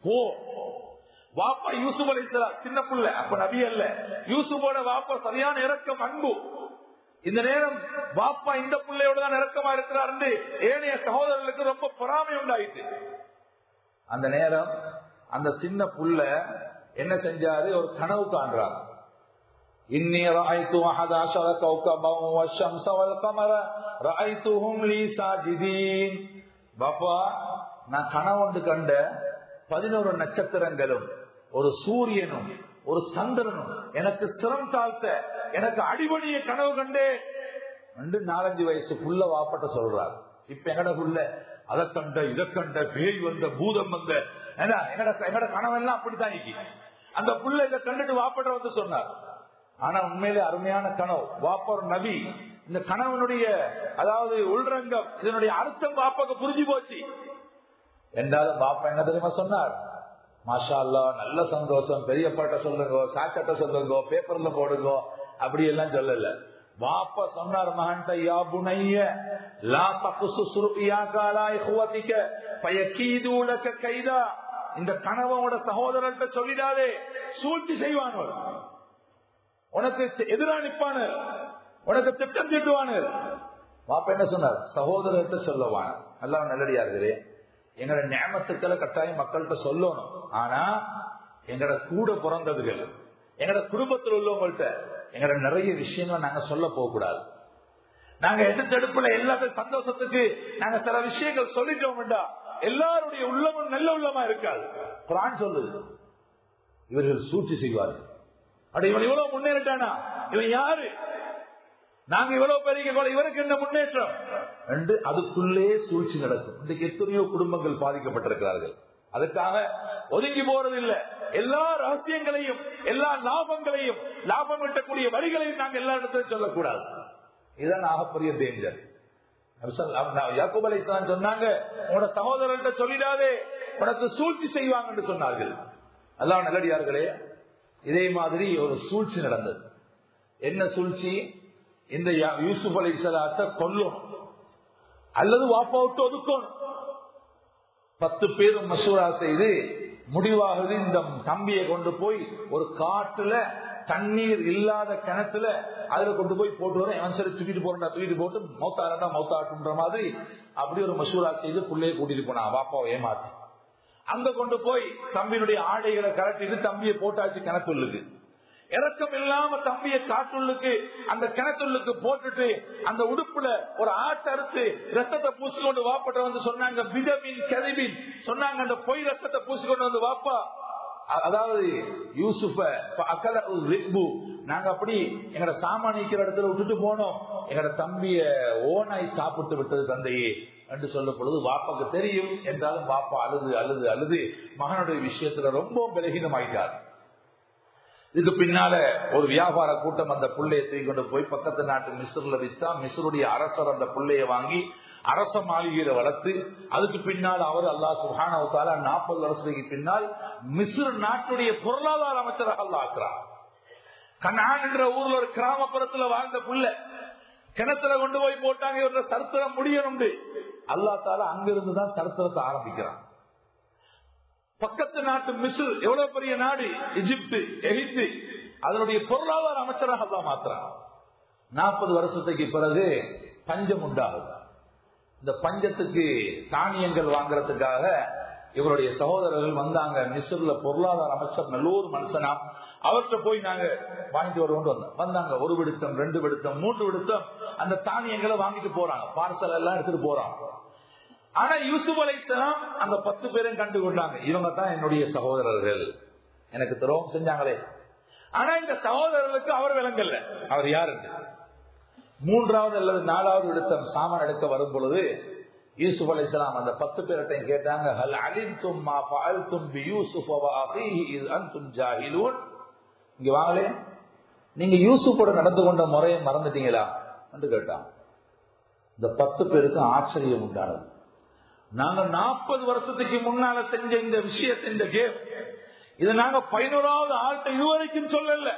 வாப்பா யூசுப் அலைஹிஸ்ஸலாம் சின்ன புள்ள, அப்ப நபி அல்ல. யூசுஃபோட வாப்பா சரியான இரக்கம், அன்பு. இந்த நேரம் வாப்பா இந்த பிள்ளையோட தான் இரக்கமா இருக்கிறார் என்று ஏனைய சகோதரர்களுக்கு ரொம்ப பொறாமை உண்டாயிட்டு. அந்த நேரம் அந்த சின்ன புள்ள என்ன செஞ்சாரு? ஒரு கனவு காண்றார். இன்னி ரஅய்து 11 கௌகபன் வஷம்ஸ வல் கமர ரஅய்துஹும் லீ சாஜிதீன். பாப்பா, நான் கனவு ஒன்று கண்ட 11 நட்சத்திரங்களும் ஒரு சூரியனும் ஒரு சந்திரனும் எனக்கு சிரம் தாழ்த்த எனக்கு அடிபணிய கனவு கண்டே 4-5 வயசு புள்ள வாப்பட்ட சொல்றார். இப்ப எங்கட புள்ள அதை கண்ட இதை கண்ட பேய் வந்த பூதம் வந்த எங்கட கனவெல்லாம் அப்படித்தான் இன்னைக்கு. அந்த புள்ள இதை கண்டுட்டு வாப்பட்ட வந்து சொன்னார். ஆனா உண்மையிலே அருமையான கனவு. வாப்பா ஒரு நபி. இந்த கனவனுடைய அதாவது உள்ரங்கம், இதனுடைய அர்த்தம் வாப்பாக்கு புரிஞ்சு போச்சு. என்றாலும் பாப்பா என்ன தெரியுமா சொன்னார்? மாஷா அல்லாஹ், நல்ல சந்தோஷம், பெரியப்பாட்ட சொல்லுங்க, சாக்கட்ட சொல்லுங்க, பேப்பர்ல போடுங்க, அப்படி எல்லாம் சொல்லல. பாப்பா சொன்னார், மகன்ட யா புனைய லா தகுசுஸ் ருயாக அலா இஹ்வதிக ஃபயகீது லக கைதா. இந்த கனவோட சகோதரர்கிட்ட சொல்லிடாதே, சூழ்ச்சி செய்வானோ, உனக்கு எதிராக நிற்பானு, உனக்கு திட்டம் தீட்டுவானு. பாப்பா என்ன சொன்னார்? சகோதரர்கிட்ட சொல்லுவான். நல்லா நல்லடியார்களே, எங்கட நியமத்துக்களை கட்டாயம் மக்கள்கிட்ட சொல்லணும். ஆனா எங்கட கூட பிறந்ததுகள், எங்கட குடும்பத்தில் உள்ளவங்கள்ட்ட எங்கட நிறைய விஷயங்களை நாங்க சொல்ல போக கூடாது. நாங்க எடுத்தெடுப்புல எல்லாத்தையும் சந்தோஷத்துக்கு நாங்க சில விஷயங்கள் சொல்லிட்டோம்டா எல்லாருடைய உள்ளமும் நல்ல உள்ளமா இருக்காது. குர்ஆன் சொல்லுது, இவர்கள் சூழ்ச்சி செய்வார்கள். அப்படி இவன் இவ்வளவு முன்னேறிட்டானா, இவன் யாரு, நாங்க இவ்வளவு பெரிய இவருக்கு என்ன முன்னேற்றம் என்று அதுக்குள்ளே சூழ்ச்சி நடக்கும். இன்றைக்கு எத்தனையோ குடும்பங்கள் பாதிக்கப்பட்டிருக்கிறார்கள். அதுக்காக ஒதுங்கி போறதில்லை. எல்லா ரகசியங்களையும் எல்லா லாபங்களையும் லாபம் ஈட்டக்கூடிய வரிகளையும் நாங்கள் எல்லா இடத்திலும் சொல்லக்கூடாது. இதுதான் ஆகப்பெரிய டேஞ்சர். யாக்கூப் அலைஹிஸ்ஸலாம் சொன்னாங்க, உங்களோட சகோதரர்கிட்ட சொல்லிடாதே, உனக்கு சூழ்ச்சி செய்வாங்க என்று சொன்னார்கள். அல்லாஹ் நல்லடியார்களே, இதே மாதிரி ஒரு சூழ்ச்சி நடந்தது. என்ன சூழ்ச்சி? இந்த யூசுப் அலைஹிஸ்ஸலாத்தை கொல்லணும் அல்லது வாப்பா விட்டு ஒதுக்கணும். 10 பேரும் மசூரா செய்து முடிவாகுது, இந்த தம்பியை கொண்டு போய் ஒரு காட்டுல தண்ணீர் இல்லாத கிணத்துல அதுல கொண்டு போய் போட்டு வர, எவன் சரி தூக்கிட்டு போறா, தூக்கிட்டு போட்டு மௌத்தாரண்டா மௌத்தாட்டுன்ற மாதிரி அப்படி ஒரு மசூரா செய்து பிள்ளைய கூட்டிட்டு போனா, வாப்பாவை ஏமாத்தி அங்க கொண்டு போய் தம்பியினுடைய ஆடைகளை கலட்டிட்டு தம்பியை போட்டாச்சு கிணத்துள்ளுக்கு. இறக்கம் இல்லாம தம்பியை காட்டுள்ளுக்கு அந்த கிணத்துள்ளுக்கு போட்டுட்டு அந்த உடுப்புல ஒரு ஆட்டை அறுத்து ரத்தத்தை பூசிக்கொண்டு வாப்பட்ட வந்து சொன்னாங்க, விதமின் கதிபின் சொன்னாங்க, அந்த பொய் ரத்தத்தை பூசிக்கொண்டு வந்து வாப்பா, அதாவது யூசுஃப நாங்க அப்படி எங்கட சாமானிக்கிற இடத்துல விட்டுட்டு போனோம், எங்கட தம்பிய ஓனாய் சாப்பிட்டு விட்டது தந்தையே என்று சொல்ல பொழுது வாப்பாக்கு தெரியும். என்றாலும் வாப்பா அழுது அழுது அழுது மகனுடைய விஷயத்துல ரொம்ப பலகீனமாயிட்டார். இதுக்கு பின்னால ஒரு வியாபார கூட்டம் அந்த புள்ளையை தூக்கி கொண்டு போய் பக்கத்து நாட்டு மிஸ்ர்ல வித்தா, மிஸ்ருடைய அரசர் அந்த புள்ளைய வாங்கி அரச மாளிகையில வளர்த்து, அதுக்கு பின்னால் அவர் அல்லாஹ் சுப்ஹானஹு வ தஆலா 40 வருஷத்துக்கு பின்னால் மிஸ்ர் நாட்டுடைய பொருளாதார அமைச்சராக அல்லாஹ் ஆக்குறார். கனான் என்ற ஊர்ல ஒரு கிராமப்புறத்துல வாழ்ந்த புள்ள கிணத்துல கொண்டு போய் போட்டாங்க, இவர சரித்திரம் முடியணும். அல்லாஹ் தஆலா அங்கிருந்துதான் சரித்திரத்தை ஆரம்பிக்கிறான். பக்கத்து நாட்டு மிஸ்ர் எவ்வளவு பெரிய நாடு, எகிப்து, எகிப்து அதனுடைய பொருளாதார அமைச்சராக அல்லாஹ் மாத்துறான். 40 வருஷத்துக்கு பிறகு பஞ்சம் உண்டாகுது. இந்த பஞ்சத்துக்கு தானியங்கள் வாங்குறதுக்காக இவருடைய சகோதரர்கள் வந்தாங்க. மிஸ்ர்ல பொருளாதார அமைச்சர் நல்ல ஒரு மனுஷனா, அவர்கிட்ட போய் நாங்க வாங்கிட்டு வருவோம் வந்தாங்க. 1 விடுத்தம் 2 விடுத்தம் 3 விடுத்தம் அந்த தானியங்களை வாங்கிட்டு போறாங்க, பார்சல் எல்லாம் எடுத்துட்டு போறாங்க. ஆனா யூசுப் அலைஹிஸ்ஸலாம் அந்த 10 பேரும் கண்டு கொண்டாங்க, இவங்க தான் என்னுடைய சகோதரர்கள், எனக்கு துரோகம் செஞ்சாங்களே. ஆனா இந்த சகோதரர்களுக்கு அவர் விளங்கல்ல அவர் யாரு. 3வது அல்லது 4வது விடுத்தம் சாமான் எடுக்க வரும் பொழுது யூசுப் அலைஹிஸ்ஸலாம் அந்த 10 பேர்கிட்டையும் கேட்டாங்க, ஹல் அலிம்தும் மா ஃபஅல்தும் பியூசுஃப வ அகீஹி இஸ் அன்தும் ஜாஹிலூன். இங்க வாங்களே, நீங்க யூசுஃபோட நடந்து கொண்ட முறையை மறந்துட்டீங்களா என்று கேட்டாங்க. இந்த 10 பேருக்கு ஆச்சரியம் உண்டானது. நாங்க 40 வருஷத்துக்கு முன்னால செஞ்ச இந்த விஷயத்தை, இந்த கேம், இது நாங்க 11வது ஆள்கிட்ட இதுவரைக்கும் சொல்லல.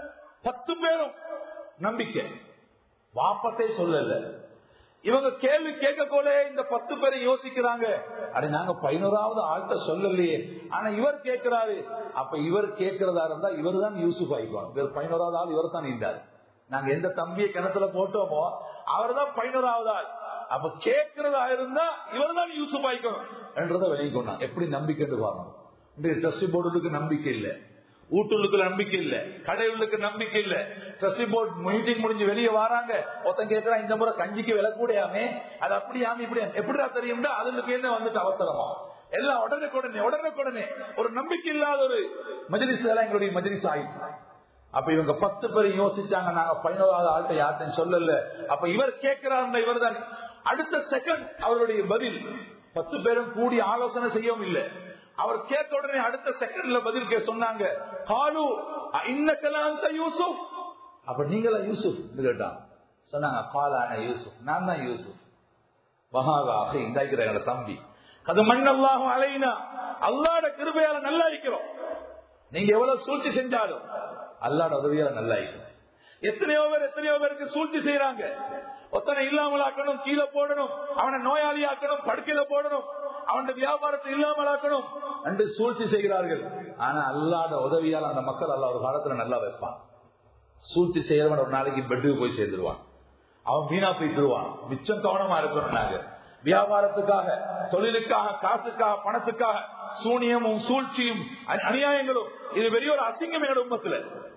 10 பேரும் நம்பிக்கை, வாப்பத்தை சொல்லல. இவங்க கேள்வி கேட்க கூட இந்த 10 பேரை யோசிக்கிறாங்க, அது நாங்க 11வது ஆள்கிட்ட சொல்லலையே. ஆனா இவர் கேட்கிறாரு. அப்ப இவர் கேட்கிறதா இருந்தா இவர் தான் யூசுப் ஆயிக்குவாங்க. இவர் 11வது ஆள் இவர் தான் இருந்தார். நாங்க எந்த தம்பியை கிணத்துல போட்டோமோ அவர் தான் 11வது ஆள். அப்ப கேட்கிறதா இருந்தா இவர் தான் யூசுப் ஆயிக்கணும் என்றதை வெளியே கொண்டாங்க. எப்படி நம்பிக்கை பாருங்க. ட்ரஸ்டி போர்டுக்கு நம்பிக்கை இல்ல, வீட்டுக்கு நம்பிக்கை இல்ல, கடைகளுக்கு நம்பிக்கை இல்ல. ட்ரஸ்டி போர்டு மீட்டிங் முடிஞ்சு வெளியே வராங்க, ஒருத்தன் கேட்கறான் இந்த முறை கஞ்சிக்கு விலை கூடையாமே, அது அப்படியாமே இப்படி எப்படிடா தெரியும்டா, அதுக்கு என்ன வந்துட்டு அவசரமா எல்லாம் உடனே ஒரு நம்பிக்கை இல்லாத ஒரு மஜ்லிஸ் எல்லாம் எங்களுடைய மஜ்லிஸ் ஆயிடுச்சு. அப்ப இவங்க 10 பேர் யோசிச்சாங்க, நாங்க 11வது ஆள்கிட்ட யார்கிட்ட சொல்லல. அப்ப இவர் கேட்கிறார், இவர் தான். அடுத்த செகண்ட் அவருடைய பதில் 10 பேரும் கூடி ஆலோசனை செய்யவும் இல்லை. அவர் கேட்ட உடனே அடுத்த செகண்ட்ல பதில் சொன்னாங்க, காலு இன்னக்கலாம் யூசுப். அப்ப நீங்களா யூசுப் கேட்டாங்க. சொன்னாங்க, காலான யூசுப், நான் தான் யூசுப். வஹாவாக இந்தாய்க்கிற என்னோட தம்பி. அது மண்ணல்லாஹு அலைனா, அல்லாஹ்வுடைய கிருபையால நல்லா இருக்கிறோம். நீங்க எவ்வளவு சூழ்ச்சி செஞ்சாலும் அல்லாஹ்வுடைய உதவியால நல்லா இருக்கிறோம். எத்தனையோ பேருக்கு சூழ்ச்சி செய்யறாங்க. ஒத்தனை இல்லாமல் ஆக்கணும், கீழே போடணும், அவனை நோயாளி ஆக்கணும், படுக்கையில போடணும், அவனுடைய வியாபாரத்தை இல்லாமல் ஆக்கணும் என்று சூழ்ச்சி செய்கிறார்கள். ஆனா அல்லாஹ்வுடைய உதவியால் அந்த மக்கள் அல்லாஹ் ஒரு காலத்துல நல்லா வைப்பான். சூழ்ச்சி செய்யறவன் ஒரு நாளைக்கு பெட்டுக்கு போய் சேர்ந்துருவான், அவன் வீணா போய் தருவான். மிச்சம் கவனமா இருக்கணும். வியாபாரத்துக்காக, தொழிலுக்காக, காசுக்காக, பணத்துக்காக சூனியமும் சூழ்ச்சியும் அநியாயங்களும் இது பெரிய ஒரு அசிங்கம் என்னோட உம்மத்துல.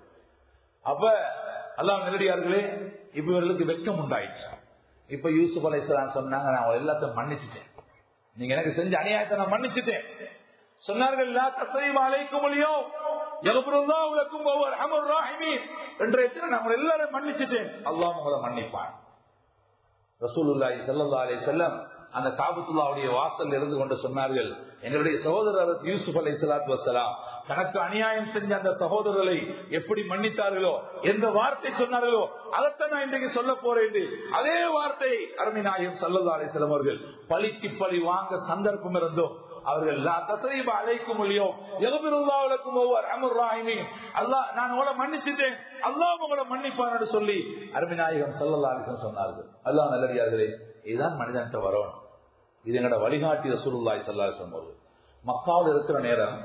அப்ப அல்லாஹ் நல்லடியார்களே, இப்ப இவர்களுக்கு வெட்கம் உண்டாயிடுச்சு. இப்ப யூசுப் அலைஹிஸ்ஸலாம் சொன்னாங்க, நான் எல்லாத்தையும் மன்னிச்சுட்டேன், நீங்க எனக்கு செஞ்ச அநியாயத்தை நான் மன்னிச்சுட்டேன். சொன்னார்கள், லா தஸ்ரீப அலைக்கும் அல்யௌம் யக்ஃபிருல்லாஹு லக்கும் வஹுவ அர்ஹமுர் ராஹிமீன். இன்றைய நான் எல்லாரையும் மன்னிச்சுட்டேன், அல்லாஹ் உங்களை மன்னிப்பான். ரசூலுல்லாஹி ஸல்லல்லாஹு அலைஹி வஸல்லம் அந்த காபத்துல்லாவுடைய வாசல் இருந்து கொண்டு சொன்னார்கள், எங்களுடைய சகோதரர் யூசுப் அலைஹிஸ்ஸலாத்து வஸ்ஸலாம் தனக்கு அநியாயம் செஞ்ச அந்த சகோதரர்களை எப்படி மன்னித்தார்களோ, எந்த வார்த்தை சொன்னார்களோ அதைத்தான் நான் இன்றைக்கு சொல்ல போறேன். அதே வார்த்தை அருமை நாயகம் ஸல்லல்லாஹு அலைஹி வஸல்லம் அவர்கள் பழிக்கு பழி வாங்க சந்தர்ப்பம் இருந்தோம். அவர்கள் லா தஸ்ரீப அலைக்கும் அல்யௌம் யக்ஃபிருல்லாஹு லக்கும் வஹுவ அர்ஹமுர் ராஹிமீன். அல்லாஹ் நான் உங்களை மன்னிச்சிட்டேன், அல்லாஹ் உங்களை மன்னிப்பான் என்று சொல்லி அருமை நாயகம் ஸல்லல்லாஹு அலைஹி வஸல்லம் சொன்னார்கள். அல்லாஹ் நல்லடியார்களே, இதுதான் மனிதன்ட்ட வரணும். இது எங்களோட வழிகாட்டி ரசூலுல்லாஹி ஸல்லல்லாஹு அலைஹி வஸல்லம் அவர்கள் மக்காவில் இருக்கிற நேரம்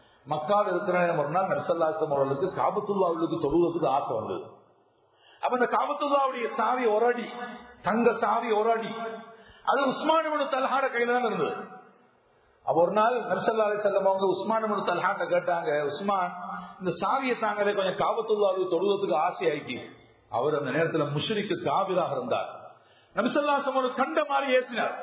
ஒரு நாள் நபி ஸல்லல்லாஹு அலைஹி வஸல்லம் அவர்களுக்கு காபத்துல்லாவுக்கு தொழுவதற்கு ஆசை வந்தது. அப்ப அந்த காபத்துல்லாவுடைய சாவி ஒரு அடி, தங்க சாவி ஒரு அடி, அது உஸ்மான் இப்னு தல்ஹாட கையில தான் இருந்தது. அப்ப ஒரு நாள் நபி ஸல்லல்லாஹு அலைஹி வஸல்லம் அவங்க உஸ்மான் இப்னு தல்ஹாட்ட கேட்டாங்க, உஸ்மான் இந்த சாவியை தாங்களே கொஞ்சம் காபத்துல்லாவுக்கு தொழுவதற்கு ஆசை ஆக்கி. அவர் அந்த நேரத்தில் முஷ்ரிக்கு காபிராக இருந்தார். நபி ஸல்லல்லாஹு அலைஹி வஸல்லம் கண்ட மாதிரி ஏசினார்.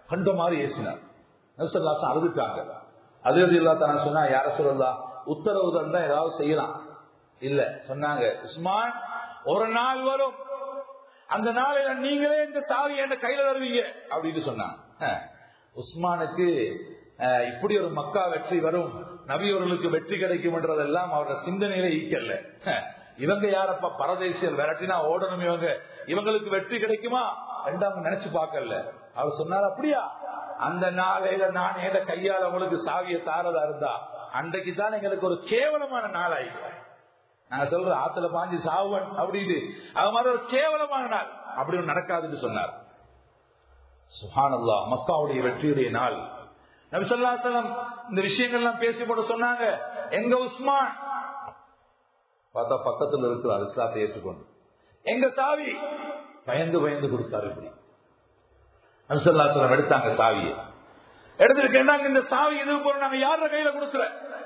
நபி ஸல்லல்லாஹு அலைஹி வஸல்லம் அழுதுட்டாங்க. அது அல்லாஹ் சொன்னா, யார சொல்லலாம், உத்தரவு தான் ஏதாவது செய்யலாம் இல்ல. சொன்னாங்க, உஸ்மான் ஒரு நாள் வரும், அந்த நாளையில நீங்களே இந்த சாவியை என் கையில தருவீங்க அப்படின்னு சொன்னாங்க. உஸ்மானுக்கு இப்படி ஒரு மக்கா வெற்றி வரும், நபியவர்களுக்கு வெற்றி கிடைக்கும் என்றதெல்லாம் அவரோட சிந்தனையில ஈக்கல்ல. இவங்க யாரப்பா பரதேசியல், விரட்டினா ஓடணும், இவங்களுக்கு வெற்றி கிடைக்குமா ரெண்டாவது நினைச்சு பார்க்கல. அவர் சொன்னார், அப்படியா, அந்த நாளையில நான் எந்த கையால உங்களுக்கு சாவியை தாரதா இருந்தா அன்றைக்கு தான் எங்களுக்கு ஒரு கேவலமான நாளாயிடும். நாங்க சொல்ற ஆத்துல பாஞ்சு சாவன் அப்படின்னு, அது மாதிரி ஒரு கேவலமான நாள் அப்படி நடக்காதுன்னு சொன்னார். சுப்ஹானல்லாஹ், மக்காவுடைய வெற்றியுடைய நாள். நபி ஸல்லல்லாஹு அலைஹி வஸல்லம் இந்த விஷயங்கள்லாம் பேசி போட்டு சொன்னாங்க, எங்க உஸ்மான் பார்த்தா பக்கத்தில் இருக்கிறார், இஸ்லாத்தை ஏற்றுக்கொண்டு, எங்க சாவி பயந்து கொடுத்தாரு. இப்படி நபி ஸல்லல்லாஹு அலைஹி வஸல்லம் எடுத்தாங்க சாவியை. எடுத்துட்டு கேட்டாங்க, இந்த சாவி இது போற நாங்க யார கையில கொடுக்கல?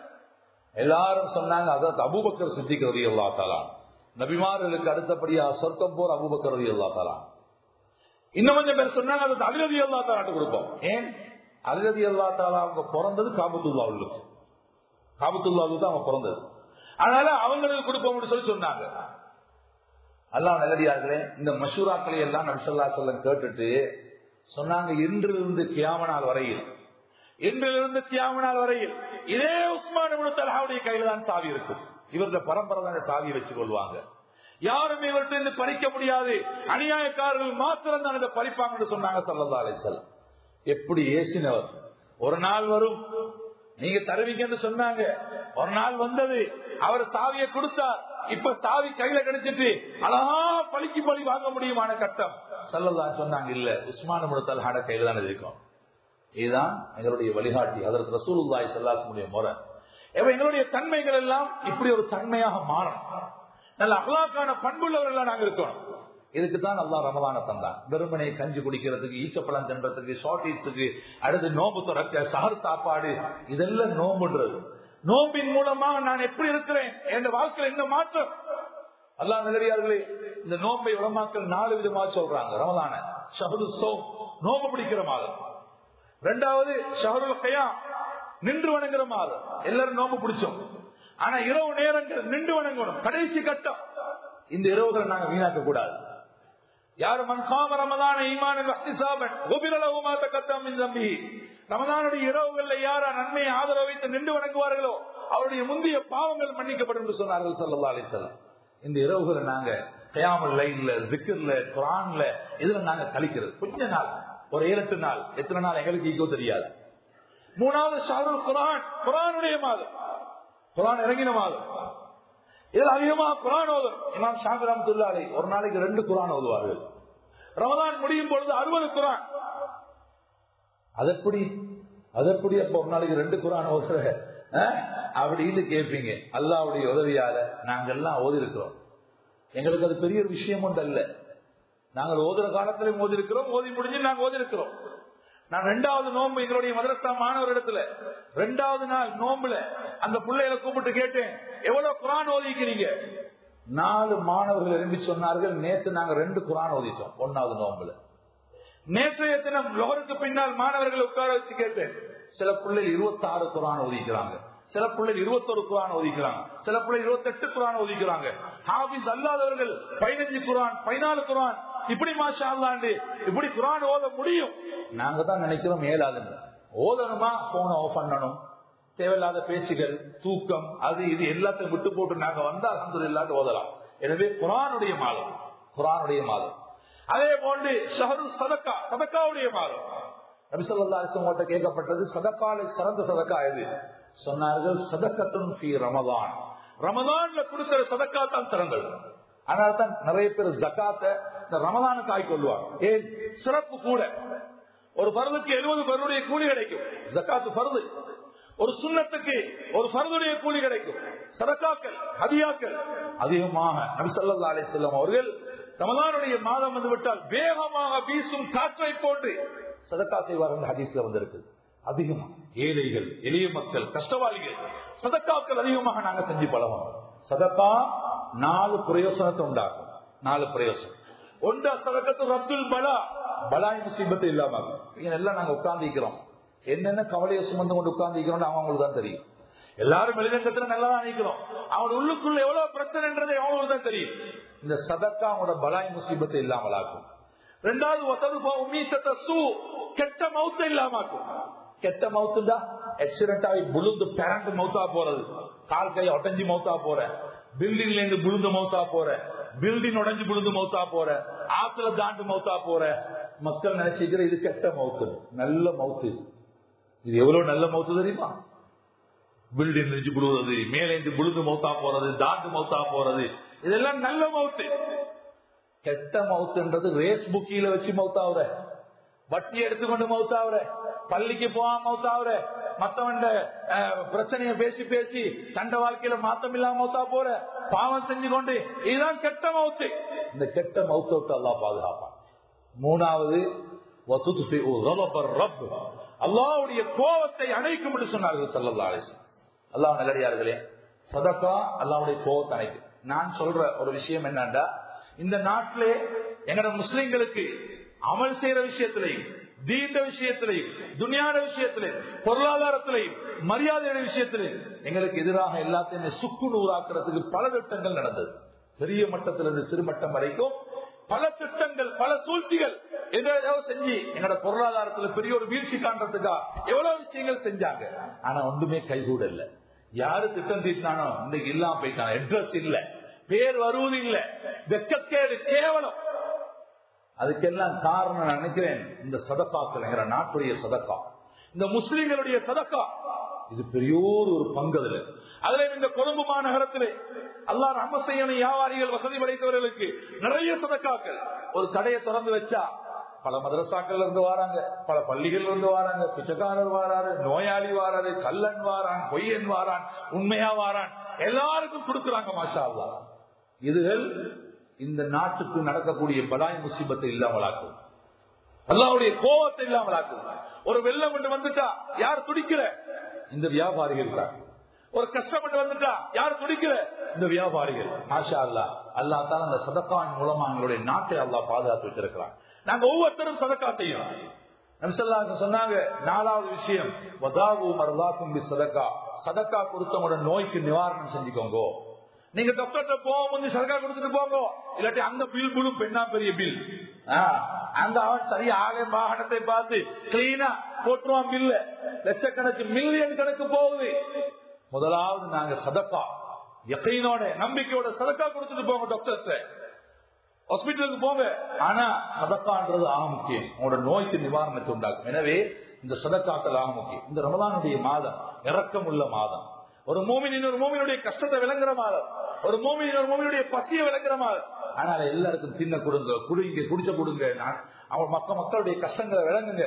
எல்லாரும் சொன்னாங்க, அதாவது அபூபக்கர் சித்திக் ரலியல்லாஹு தஆலா, நபிமார்களுக்கு அடுத்தபடியா சொர்க்கம் போற அபூபக்கர் ரலியல்லாஹு தஆலா. இன்னும் கொஞ்சம் பேர் சொன்னாங்க, அது அலி ரலியல்லாஹு தஆலாக்கு கொடுப்போம். ஏன்? அலி ரலியல்லாஹு தஆலா அவங்க பிறந்தது காபத்துல்லாஹ்வுக்கு, காபத்துல்லாஹ்வுக்கு தான் அவங்க பிறந்தது, அதனால அவங்களுக்கு கொடுப்போம்னு சொல்லி சொன்னாங்க. அல்லாஹ் நல்லடியார்களே, இந்த மஷூராக்களை எல்லாம் நபி ஸல்லல்லாஹு அலைஹி வஸல்லம் கேட்டுட்டு சொன்னாங்க, இன்றிலிருந்து கியாமத் நாள் வரையில், இன்றிலிருந்து கியாமத் நாள் வரையில் இதே உஸ்மான் இப்னு தல்ஹாவுடைய கையில தான் சாவி இருக்கும். இவருடைய பரம்பரை தான் சாவி வச்சு கொள்வாங்க. யாருமே இவர்கிட்ட பறிக்க முடியாது, அநியாயக்காரர்கள் மாத்திரம் தான் இதை பறிப்பாங்கன்னு சொன்னாங்க ஸல்லல்லாஹு அலைஹி வஸல்லம். எப்படி ஏசினவர்! ஒரு நாள் வரும், நீங்க தருவீங்கன்னு சொன்னாங்க, ஒரு நாள் வந்தது, அவர் சாவியை கொடுத்தார். இப்ப சாவி கையில கிடைச்சிட்டு அழகா பழிக்கு பழி வாங்க முடியுமான கட்டம். ஸல்லல்லாஹு சொன்னாங்க, இல்ல, உஸ்மான் இப்னு தல்ஹா கையில தான் இருக்கும். இதுதான் எங்களுடைய வழிகாட்டி ஹஜ்ரத் ரசூலுல்லாஹி ஸல்லல்லாஹு அலைஹி வஸல்லம் முறை. எங்களுடைய தன்மைகள் எல்லாம் இப்படி ஒரு தன்மையாக மாறணும். நல்ல அகலாக்கான பண்புள்ளவர்கள் நாங்க இருக்கணும். இதுக்குதான் அல்லாஹ் ரமலானை தந்தான். வெறுமனை கஞ்சி குடிக்கிறதுக்கு, ஈச்சப்பழம் தின்றதுக்கு, ஷார்டீஸுக்கு, அடுத்து நோம்பு துறக்க, சஹர் சாப்பாடு, இதெல்லாம் நோம்புன்றது. நோம்பின் மூலமா நான் எப்படி இருக்கிறேன், என் வாழ்க்கையில் என்ன மாற்றம்? அல்லாஹ் நல்லடியார்களே, இந்த நோம்பை உலமாக்கள் 4 விதமா சொல்றாங்க. ரமலான ஷஹ்ரு ஸௌம், நோம்பு பிடிக்கிற மாதம். இரண்டாவது ஷஹ்ருல் கியாம், நின்று வணங்குற மாதம். எல்லாரும் நோம்பு பிடிச்சோம், ஆனா இரவு நேரங்கள் நின்று வணங்கணும், கடைசி கட்டம். இந்த இரவுகளை நாங்க வீணாக்க கூடாது. யாரு மன்காம ரமலான ஈமானன் வஹ்திசாபன் குபிர லஹு மா தகத்தம் மின் தம்பிஹி, ரமலானுடைய இரவுகள்ல யாரா நன்மையை ஆதரவு வைத்து நின்று வணங்குவார்களோ அவருடைய முந்தைய பாவங்கள் மன்னிக்கப்படும் என்று சொன்னார்கள் ஸல்லல்லாஹு அலைஹி வஸல்லம். இந்த இரவுகளை நாங்க கியாமுல் லைல்ல, ஜிக்ர்ல, குர்ஆன்ல இதுல நாங்க கழிக்கிறது. கொஞ்ச நாள், ஒரு 7-8 நாள், எத்தனை நாள் எங்களுக்கு ஈகோ தெரியாது. மூணாவது ஷஹ்ருல் குர்ஆன், குர்ஆனுடைய மாதம், குர்ஆன் இறங்கின மாதம். இதில் அதிகமா குர்ஆன் ஓதும். இமாம் ஷாஃபி ரஹ்மத்துல்லாஹி அலைஹி ஒரு நாளைக்கு 2 குர்ஆன் ஓதுவார்கள். ரமலான் முடியும் பொழுது 60 குர்ஆன். அதப்படி அப்ப ஒரு நாளைக்கு 2 குர்ஆன் ஓதுற அப்படின்னு கேட்பீங்க. அல்லாஹ்வுடைய உதவியால நாங்கள் எல்லாம் ஓதி இருக்கிறோம். எங்களுக்கு அது பெரிய விஷயம் ஒன்று அல்ல. நாங்கள் ஓதுற காலத்திலும் ஓதி இருக்கிறோம், ஓதி முடிஞ்சு நாங்கள் ஓதி இருக்கிறோம். நான் 2வது நோன்பு எங்களுடைய மதரசா மாணவர் இடத்துல 2வது நாள் நோம்புல அந்த பிள்ளைகளை கூப்பிட்டு கேட்டேன், எவ்வளவு குர்ஆன் ஓதிக்கிறீங்க? 4 மாணவர்கள் எழுப்பி சொன்னார்கள், நேற்று நாங்க 2 குர்ஆன் ஓதிட்டோம் 1வது நோம்புல. நேற்றைய தினம் லோகருக்கு பின்னால் மாணவர்களை உட்கார வச்சு கேட்டேன், சில பிள்ளைகள் 26 குர்ஆன் ஓதிக்கிறாங்க, சில பிள்ளைகள் 21 குர்ஆன் ஓதிக்கிறாங்க, சில பிள்ளைகள் 28 குர்ஆன் ஓதிக்கிறாங்க. ஹாஃபிஸ் அல்லாதவர்கள் 15 குர்ஆன், 14 குர்ஆன், இப்படி மாஷா அல்லாஹ் இப்படி குர்ஆன் ஓத முடியும். நாங்க தான் நினைக்கிறோம் ஏலாதுன்னு. ஓதணுமா போன ஆஃப் பண்ணணும், தேவையில்லாத பேச்சுகள், தூக்கம், அது இது எல்லாத்தையும் விட்டு போட்டு நாங்க வந்தா அல்ஹம்துலில்லாஹ் ஓதலாம். எனவே குர்ஆனுடைய மாதம், குர்ஆனுடைய மாதம். அதே போன்று ஷஹ்ரு சதக்கா, சதக்காவுடைய மாதம். நபி ஸல்லல்லாஹு அலைஹி வஸல்லம் கேட்கப்பட்டது, சதக்கால சிறந்த சதக்கா எது? சொன்னார்கள், சதக்கத்துன் ஃபீ ரமலான், ரமலான்ல கொடுக்கிற சதக்கா தான் சிறந்தது. அதனால தான் நிறைய பேர் ஜகாத்தை இந்த ரமலானுக்கு ஆக்கி கொள்வாங்க. ஏன்? சிறப்பு கூட. ஒரு பர்துக்கு 70 பர்துடைய கூலி கிடைக்கும், ஜகாத்து பர்து. ஒரு சுன்னத்துக்கு ஒரு பர்துடைய கூலி கிடைக்கும். சதக்காக்கள், ஹதியாக்கள் அதிகமாக நபி ஸல்லல்லாஹு அலைஹி வஸல்லம் அவர்கள் ரமலானுடைய மாதம் வந்து விட்டால் வேகமாக வீசும் காற்றை போட்டு சதக்கா செய்வார்கள். ஹதீஸ்ல வந்திருக்கு. அதிகமா ஏழைகள், எளிய மக்கள், கஷ்டவாளிகள், சதக்காக்கள் அதிகமாக நாங்க செஞ்சு பழகணும். சதக்கா 4 பிரயோசனத்தை உண்டாக்கும். 4 பிரயோசனம். ஒன்றா சதக்கத்து ரத்துல் பலா, பலாய் முசீபத்தை இல்லாம எல்லாம் நாங்க உட்கார்ந்துக்கிறோம். என்னென்ன கவலையை சுமந்து கொண்டு உட்கார்ந்துக்கிறோம் அவங்களுக்கு தான் தெரியும். எல்லாரும் வெளிநங்கத்துல நல்லா நினைக்கிறோம், அவன் உள்ளுக்குள்ள எவ்வளவு பிரச்சனைன்றதை அவங்களுக்கு தான் தெரியும். இந்த சதக்கா அவனோட பலாய் முசீபத்தை இல்லாமல் ஆக்கும். 2வது கெட்ட மௌத்த இல்லாமக்கும். கெட்ட மௌத்துண்டா ஆக்சிடென்ட் ஆகி புழுந்து பேரண்ட் மௌத்தா போறது, கால் கை ஒட்டஞ்சி மௌத்தா போற, பில்டிங்ல இருந்து புழுந்து மௌத்தா போற, பில்டிங் உடஞ்சு புழுந்து மௌத்தா போற, ஆத்துல தாண்டு மௌத்தா போற. மக்கள் நினைச்சுக்கிற இது கெட்ட மௌத்து. நல்ல மௌத்து இது எவ்வளவு நல்ல மௌத்து தெரியுமா? பில்டிங் இருந்து புழுவது, மேலே இருந்து புழுந்து மௌத்தா போறது, தாண்டு மௌத்தா போறது, இதெல்லாம் நல்ல மௌத்து. கெட்ட மௌத்துன்றது ரேஸ் புக்கில வச்சு மௌத்தாவுற, வட்டி எடுத்துக்கொண்டு மௌத்தாவுற, பள்ளிக்கு போகாம மௌத்தாவுற, மத்தவன் பிரச்சனைய பேசி பேசி தண்ட வாழ்க்கையில மாத்தம் இல்லாம மௌத்தா போற, பாவம் செஞ்சு கொண்டு, இதுதான் கெட்ட மௌத்து. இந்த கெட்ட மௌத்தை அல்லாஹ் பாதுகாப்பான். 3வது அல்லாஹ்வுடைய கோபத்தை அணைக்கும் என்று சொன்னார்கள் ஸல்லல்லாஹு அலைஹி வஸல்லம். அல்லாஹ் நல்லடியார்களே, சதகா அல்லாஹ்வுடைய கோபத்தை அணைக்கும். நான் சொல்ற ஒரு விஷயம் என்னன்னா, இந்த நாட்டிலே எங்கட முஸ்லிம்களுக்கு அமல் செய்யற விஷயத்திலையும், தீண்ட விஷயத்திலையும், துனியாட விஷயத்திலையும், பொருளாதாரத்திலையும், மரியாதையான விஷயத்திலையும் எங்களுக்கு எதிராக எல்லாத்தையுமே சுக்கு நூறாக்குறதுக்கு பல திட்டங்கள் நடந்தது. பெரிய மட்டத்திலிருந்து சிறு மட்டம் வரைக்கும் பல திட்டங்கள், பல சூழ்ச்சிகள் எதாவது செஞ்சு எங்களோட பொருளாதாரத்துல பெரிய ஒரு வீழ்ச்சி காண்றதுக்கா எவ்வளவு விஷயங்கள் செஞ்சாங்க. ஆனா ஒன்றுமே கைகூட இல்ல. யாரு திட்டம் தீட்டினானோ இன்னைக்கு இல்லாம போயிட்டாங்க. அட்ரஸ் இல்ல, பேர் வருவது இல்ல, வெட்கக்கேடு, கேவலம். அதுக்கெல்லாம் காரணம் நான் நினைக்கிறேன் இந்த சதகாக்கள், என்கிற நாட்டுடைய சதக்கா, இந்த முஸ்லிம்களுடைய சதக்கா, இது பெரியோர் ஒரு பங்கு. அதுல இந்த கொழும்பு மாநகரத்திலே அல்லாஹ் ரஹ்மத் செய்யணும் வியாபாரிகள், வசதி படைத்தவர்களுக்கு நிறைய சதக்காக்கள். ஒரு கடையை திறந்து வச்சா பல மதரசாக்கள் இருந்து வராங்க, பல பள்ளிகள் இருந்து வராங்க, பிச்சைக்காரர் வாராரு, நோயாளி வாராரு, கல்லன் வாரான், பொய்யன் வாரான், உண்மையா வாரான், எல்லாருக்கும் கொடுக்குறாங்க. மாஷா அல்லாஹ். இதுகள் இந்த நாட்டுக்கு நடக்கக்கூடிய பலாய் முசீபத்தை இல்லாமலாக்கும், அல்லாஹ்வுடைய கோபத்தை இல்லாமலாக்கும். ஒரு வெள்ளம் கொண்டு வந்துட்டா யார் துடிக்கிற? இந்த வியாபாரிகள் தான். ஒரு கஷ்டம் கொண்டு வந்துட்டா யார் துடிக்கிற? இந்த வியாபாரிகள். மாஷா அல்லாஹ். அல்லாஹ் தான் அந்த சதக்காவின் மூலமா எங்களுடைய நாட்டை அல்லாஹ் பாதுகாத்து வச்சிருக்கிறான். நாங்க ஒவ்வொருத்தரும் சதக்கா செய்யணும். நபி ஸல்லல்லாஹு அலைஹி வஸல்லம் சொன்னாங்க, 4வது விஷயம், வதாவு மர்தாக்கும் பிஸ்ஸதகா, சதக்கா கொடுத்தவங்களோட நோய்க்கு நிவாரணம் செஞ்சுக்கோங்க. நீங்க டாக்டர்கிட்ட போகும்போது சதக்கா கொடுத்துட்டு போங்க, இல்லாட்டி அந்த பில் முழு பெண்ணா பெரிய பில். அந்த அவன் சரியா ஆக வாகனத்தை பார்த்து கிளீனா போட்டுருவான் பில்ல, லட்சக்கணக்கு மில்லியன் கணக்கு போகுது. முதலாவது நாங்க சதக்கா யகீனோட நம்பிக்கையோட சதக்கா கொடுத்துட்டு போங்க. டாக்டர்கிட்ட, ஹாஸ்பிட்டலுக்கு போங்க. ஆனா சதக்கான்றது ஆக முக்கியம், உங்களோட நோய்க்கு நிவாரணத்தை உண்டாக்கும். எனவே இந்த சதக்காக்கள் ஆக முக்கியம். இந்த ரமலானுடைய மாதம் இரக்கம் உள்ள மாதம், ஒரு மூமின் ஒரு மூமினுடைய கஷ்டத்தை விளங்குற மாதம், ஒரு மூமின் ஒரு மூமினுடைய பசியை விளங்குற மாதம். அதனால எல்லாருக்கும் தின்ன கொடுங்க, குடிங்க, குடிச்ச கொடுங்க, அவங்க மக்களுடைய கஷ்டங்களை விளங்குங்க.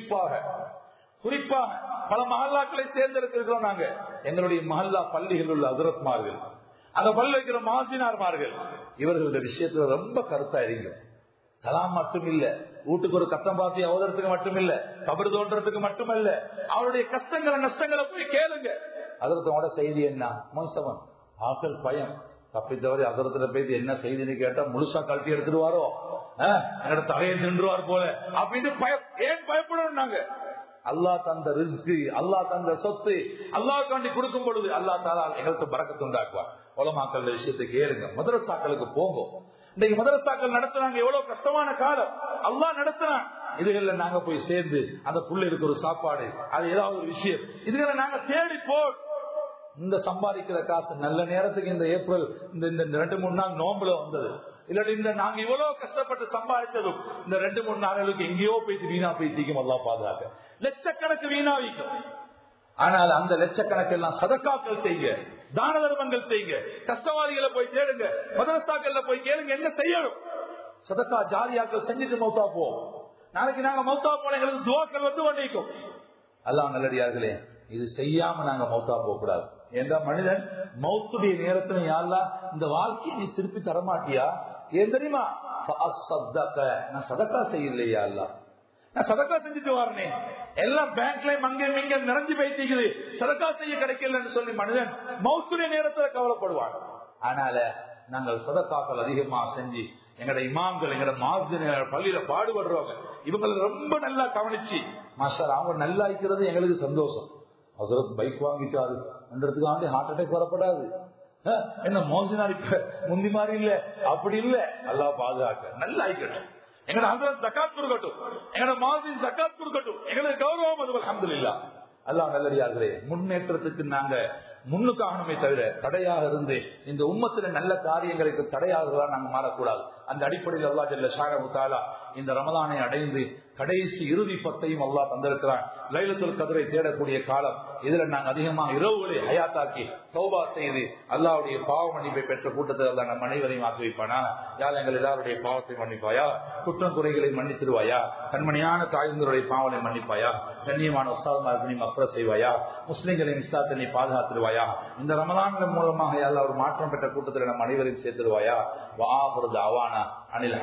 குறிப்பாக பல மஹல்லாக்களை தேர்ந்தெடுத்திருக்கிறோம் நாங்க. எங்களுடைய மஹல்லா பள்ளிகள் உள்ள ஹஜ்ரத்மார்கள், அந்த பள்ளி வைக்கிற மாசினார்மார்கள், இவர்களுடைய விஷயத்துல ரொம்ப கருத்தா இருங்க. சலாம் மட்டும் இல்ல, வீட்டுக்கு ஒரு கட்டம் பாத்தி அவதறதுக்கு மட்டும் இல்ல, கபர் தோன்றதுக்கு மட்டுமல்ல, அவருடைய கஷ்டங்களை நஷ்டங்களை போய் கேளுங்க. அதற்கோட செய்தி என்ன? மோசவன் ஆக்கள் பயம் தப்பித்தவரை அதரத்துல போய் என்ன செய்தின்னு கேட்டா முழுசா கழட்டி எடுத்துருவாரோ, என்னோட தலையை நின்றுவார் போல அப்படின்னு ஏன் பயப்படணும்? நாங்க அல்லாஹ் தந்த ரிஸ்க், அல்லாஹ் தந்த சொத்து அல்லாஹ்காண்டி கொடுக்கும் பொழுது அல்லாஹ் தாலா எங்களுக்கு பரக்கத்து உண்டாக்குவார். உலமாக்கள் விஷயத்தை கேளுங்க, மதரசாக்களுக்கு போங்க. இன்னைக்கு மதரசாக்கள் நடத்துறாங்க, எவ்வளவு கஷ்டமான காலம் அல்லாஹ் நடத்துறான். இதுகள்ல நாங்க போய் சேர்ந்து அந்த பிள்ளைகளுக்கு ஒரு சாப்பாடு, அது ஏதாவது ஒரு விஷயம், இதுகளை நாங்க தேடி இந்த சம்பாதிக்கிற காசு நல்ல நேரத்துக்கு இந்த ஏப்ரல் இந்த 2-3 நாள் நோம்புல வந்தது, இல்லாட்டி இந்த நாங்க இவ்வளவு கஷ்டப்பட்டு சம்பாதிச்சதும் இந்த 2-3 நாளுக்கு எங்கேயோ போயிட்டு வீணா போயிட்டு அல்லாஹ் பாதுகாக்க, லட்சக்கணக்கு வீணாவிக்கும். ஆனால் அந்த லட்சக்கணக்கு எல்லாம் சதக்காக்கள் செய்யுங்க, தான தர்மங்கள் செய்யுங்க, கஷ்டவாதிகளை போய் தேடுங்க, மதரசாக்கள்ல போய் கேளுங்க என்ன செய்யணும். சதக்கா ஜாரியாக்கள் செஞ்சுட்டு மௌத்தா போவோம். நாளைக்கு நாங்க மௌத்தா போன எங்களுக்கு துவாக்கள் வந்து கொண்டிருக்கும். அல்லாஹ் நல்லடியார்களே, இது செய்யாம நாங்க மௌத்தா போக கூடாது. ஏன்னா மனிதன் மௌத்துடைய நேரத்துல யாரெல்லாம் இந்த வாழ்க்கையை நீ திருப்பி தரமாட்டியா, ஏன் தெரியுமா? நான் சதக்கா செய்யலையா, நான் சதக்கா செஞ்சுட்டு வரனே, எல்லாம் பேங்க்லயும் அங்கேயும் இங்க நிறைஞ்சு போயிட்டு சதக்கா செய்ய கிடைக்கலன்னு சொல்லி மனிதன் மௌத்துடைய நேரத்துல கவலைப்படுவான். அதனால நாங்கள் சதக்காக்கள் அதிகமா செஞ்சு எங்கட இமாம்கள், எங்கட மாஸ்டர், பள்ளியில பாடுபடுறவங்க, இவங்களை ரொம்ப நல்லா கவனிச்சு மாஸ்டர் அவங்க நல்லா இருக்கிறது எங்களுக்கு சந்தோஷம். ஹசரத் பைக் வாங்கிட்டாரு என்றதுக்காண்டி ஹார்ட் அட்டாக் வரப்படாது. என்ன மோசனாரி முந்தி மாதிரி இல்ல, அப்படி இல்ல, அல்லாஹ் பாதுகாக்க நல்லா ஆயிக்கட்டும். எங்கட ஹசரத் ஜகாத் கொடுக்கட்டும், எங்கட மாஸ்டர் ஜகாத் கொடுக்கட்டும், எங்களுக்கு கௌரவம் அது அல்ஹம்துலில்லாஹ். அல்லாஹ் நல்லடியார்களே, முன்னேற்றத்துக்கு நாங்க முன்னுக்காகணுமே தவிர தடையாக இருந்து இந்த உம்மத்தில நல்ல காரியங்களுக்கு தடையாக நாங்க மாறக்கூடாது. அந்த அடிப்படையில் அல்லாஹ் ஜல்ல ஷானஹு தஆலா இந்த ரமலானை அடைந்து கடைசி இறுதி பத்தையும் அல்லாஹ் தந்திருக்கிறான். லைலத்துல் கத்ரை தேடக்கூடிய காலம். இதுல நாங்க அதிகமாக இரவுகளை ஹயாத்தாக்கி தௌபா செய்து அல்லாஹ்வுடைய பாவ மன்னிப்பை பெற்ற கூட்டத்தில் அல்லாஹ் நம் அனைவரையும் ஆக்கி வைப்பானா. யார் எங்கள் எல்லாருடைய பாவத்தை மன்னிப்பாயா, குற்றம் குறைகளை மன்னித்திருவாயா, கண்மணியான தாய்ந்தருடைய பாவனை மன்னிப்பாயா, கண்ணியமான உஸ்தாதுமார்களை மஃப்ர செய்வாயா, முஸ்லிம்களின் இஸ்லாத்தை நீ பாதுகாத்திருவாயா. இந்த ரமலான் மூலமாக அல்லாஹ் ஒரு மாற்றம் பெற்ற கூட்டத்தில் நம் அனைவரையும் சேர்த்திருவாயா. வஆஹிரு தஅவானா அனில்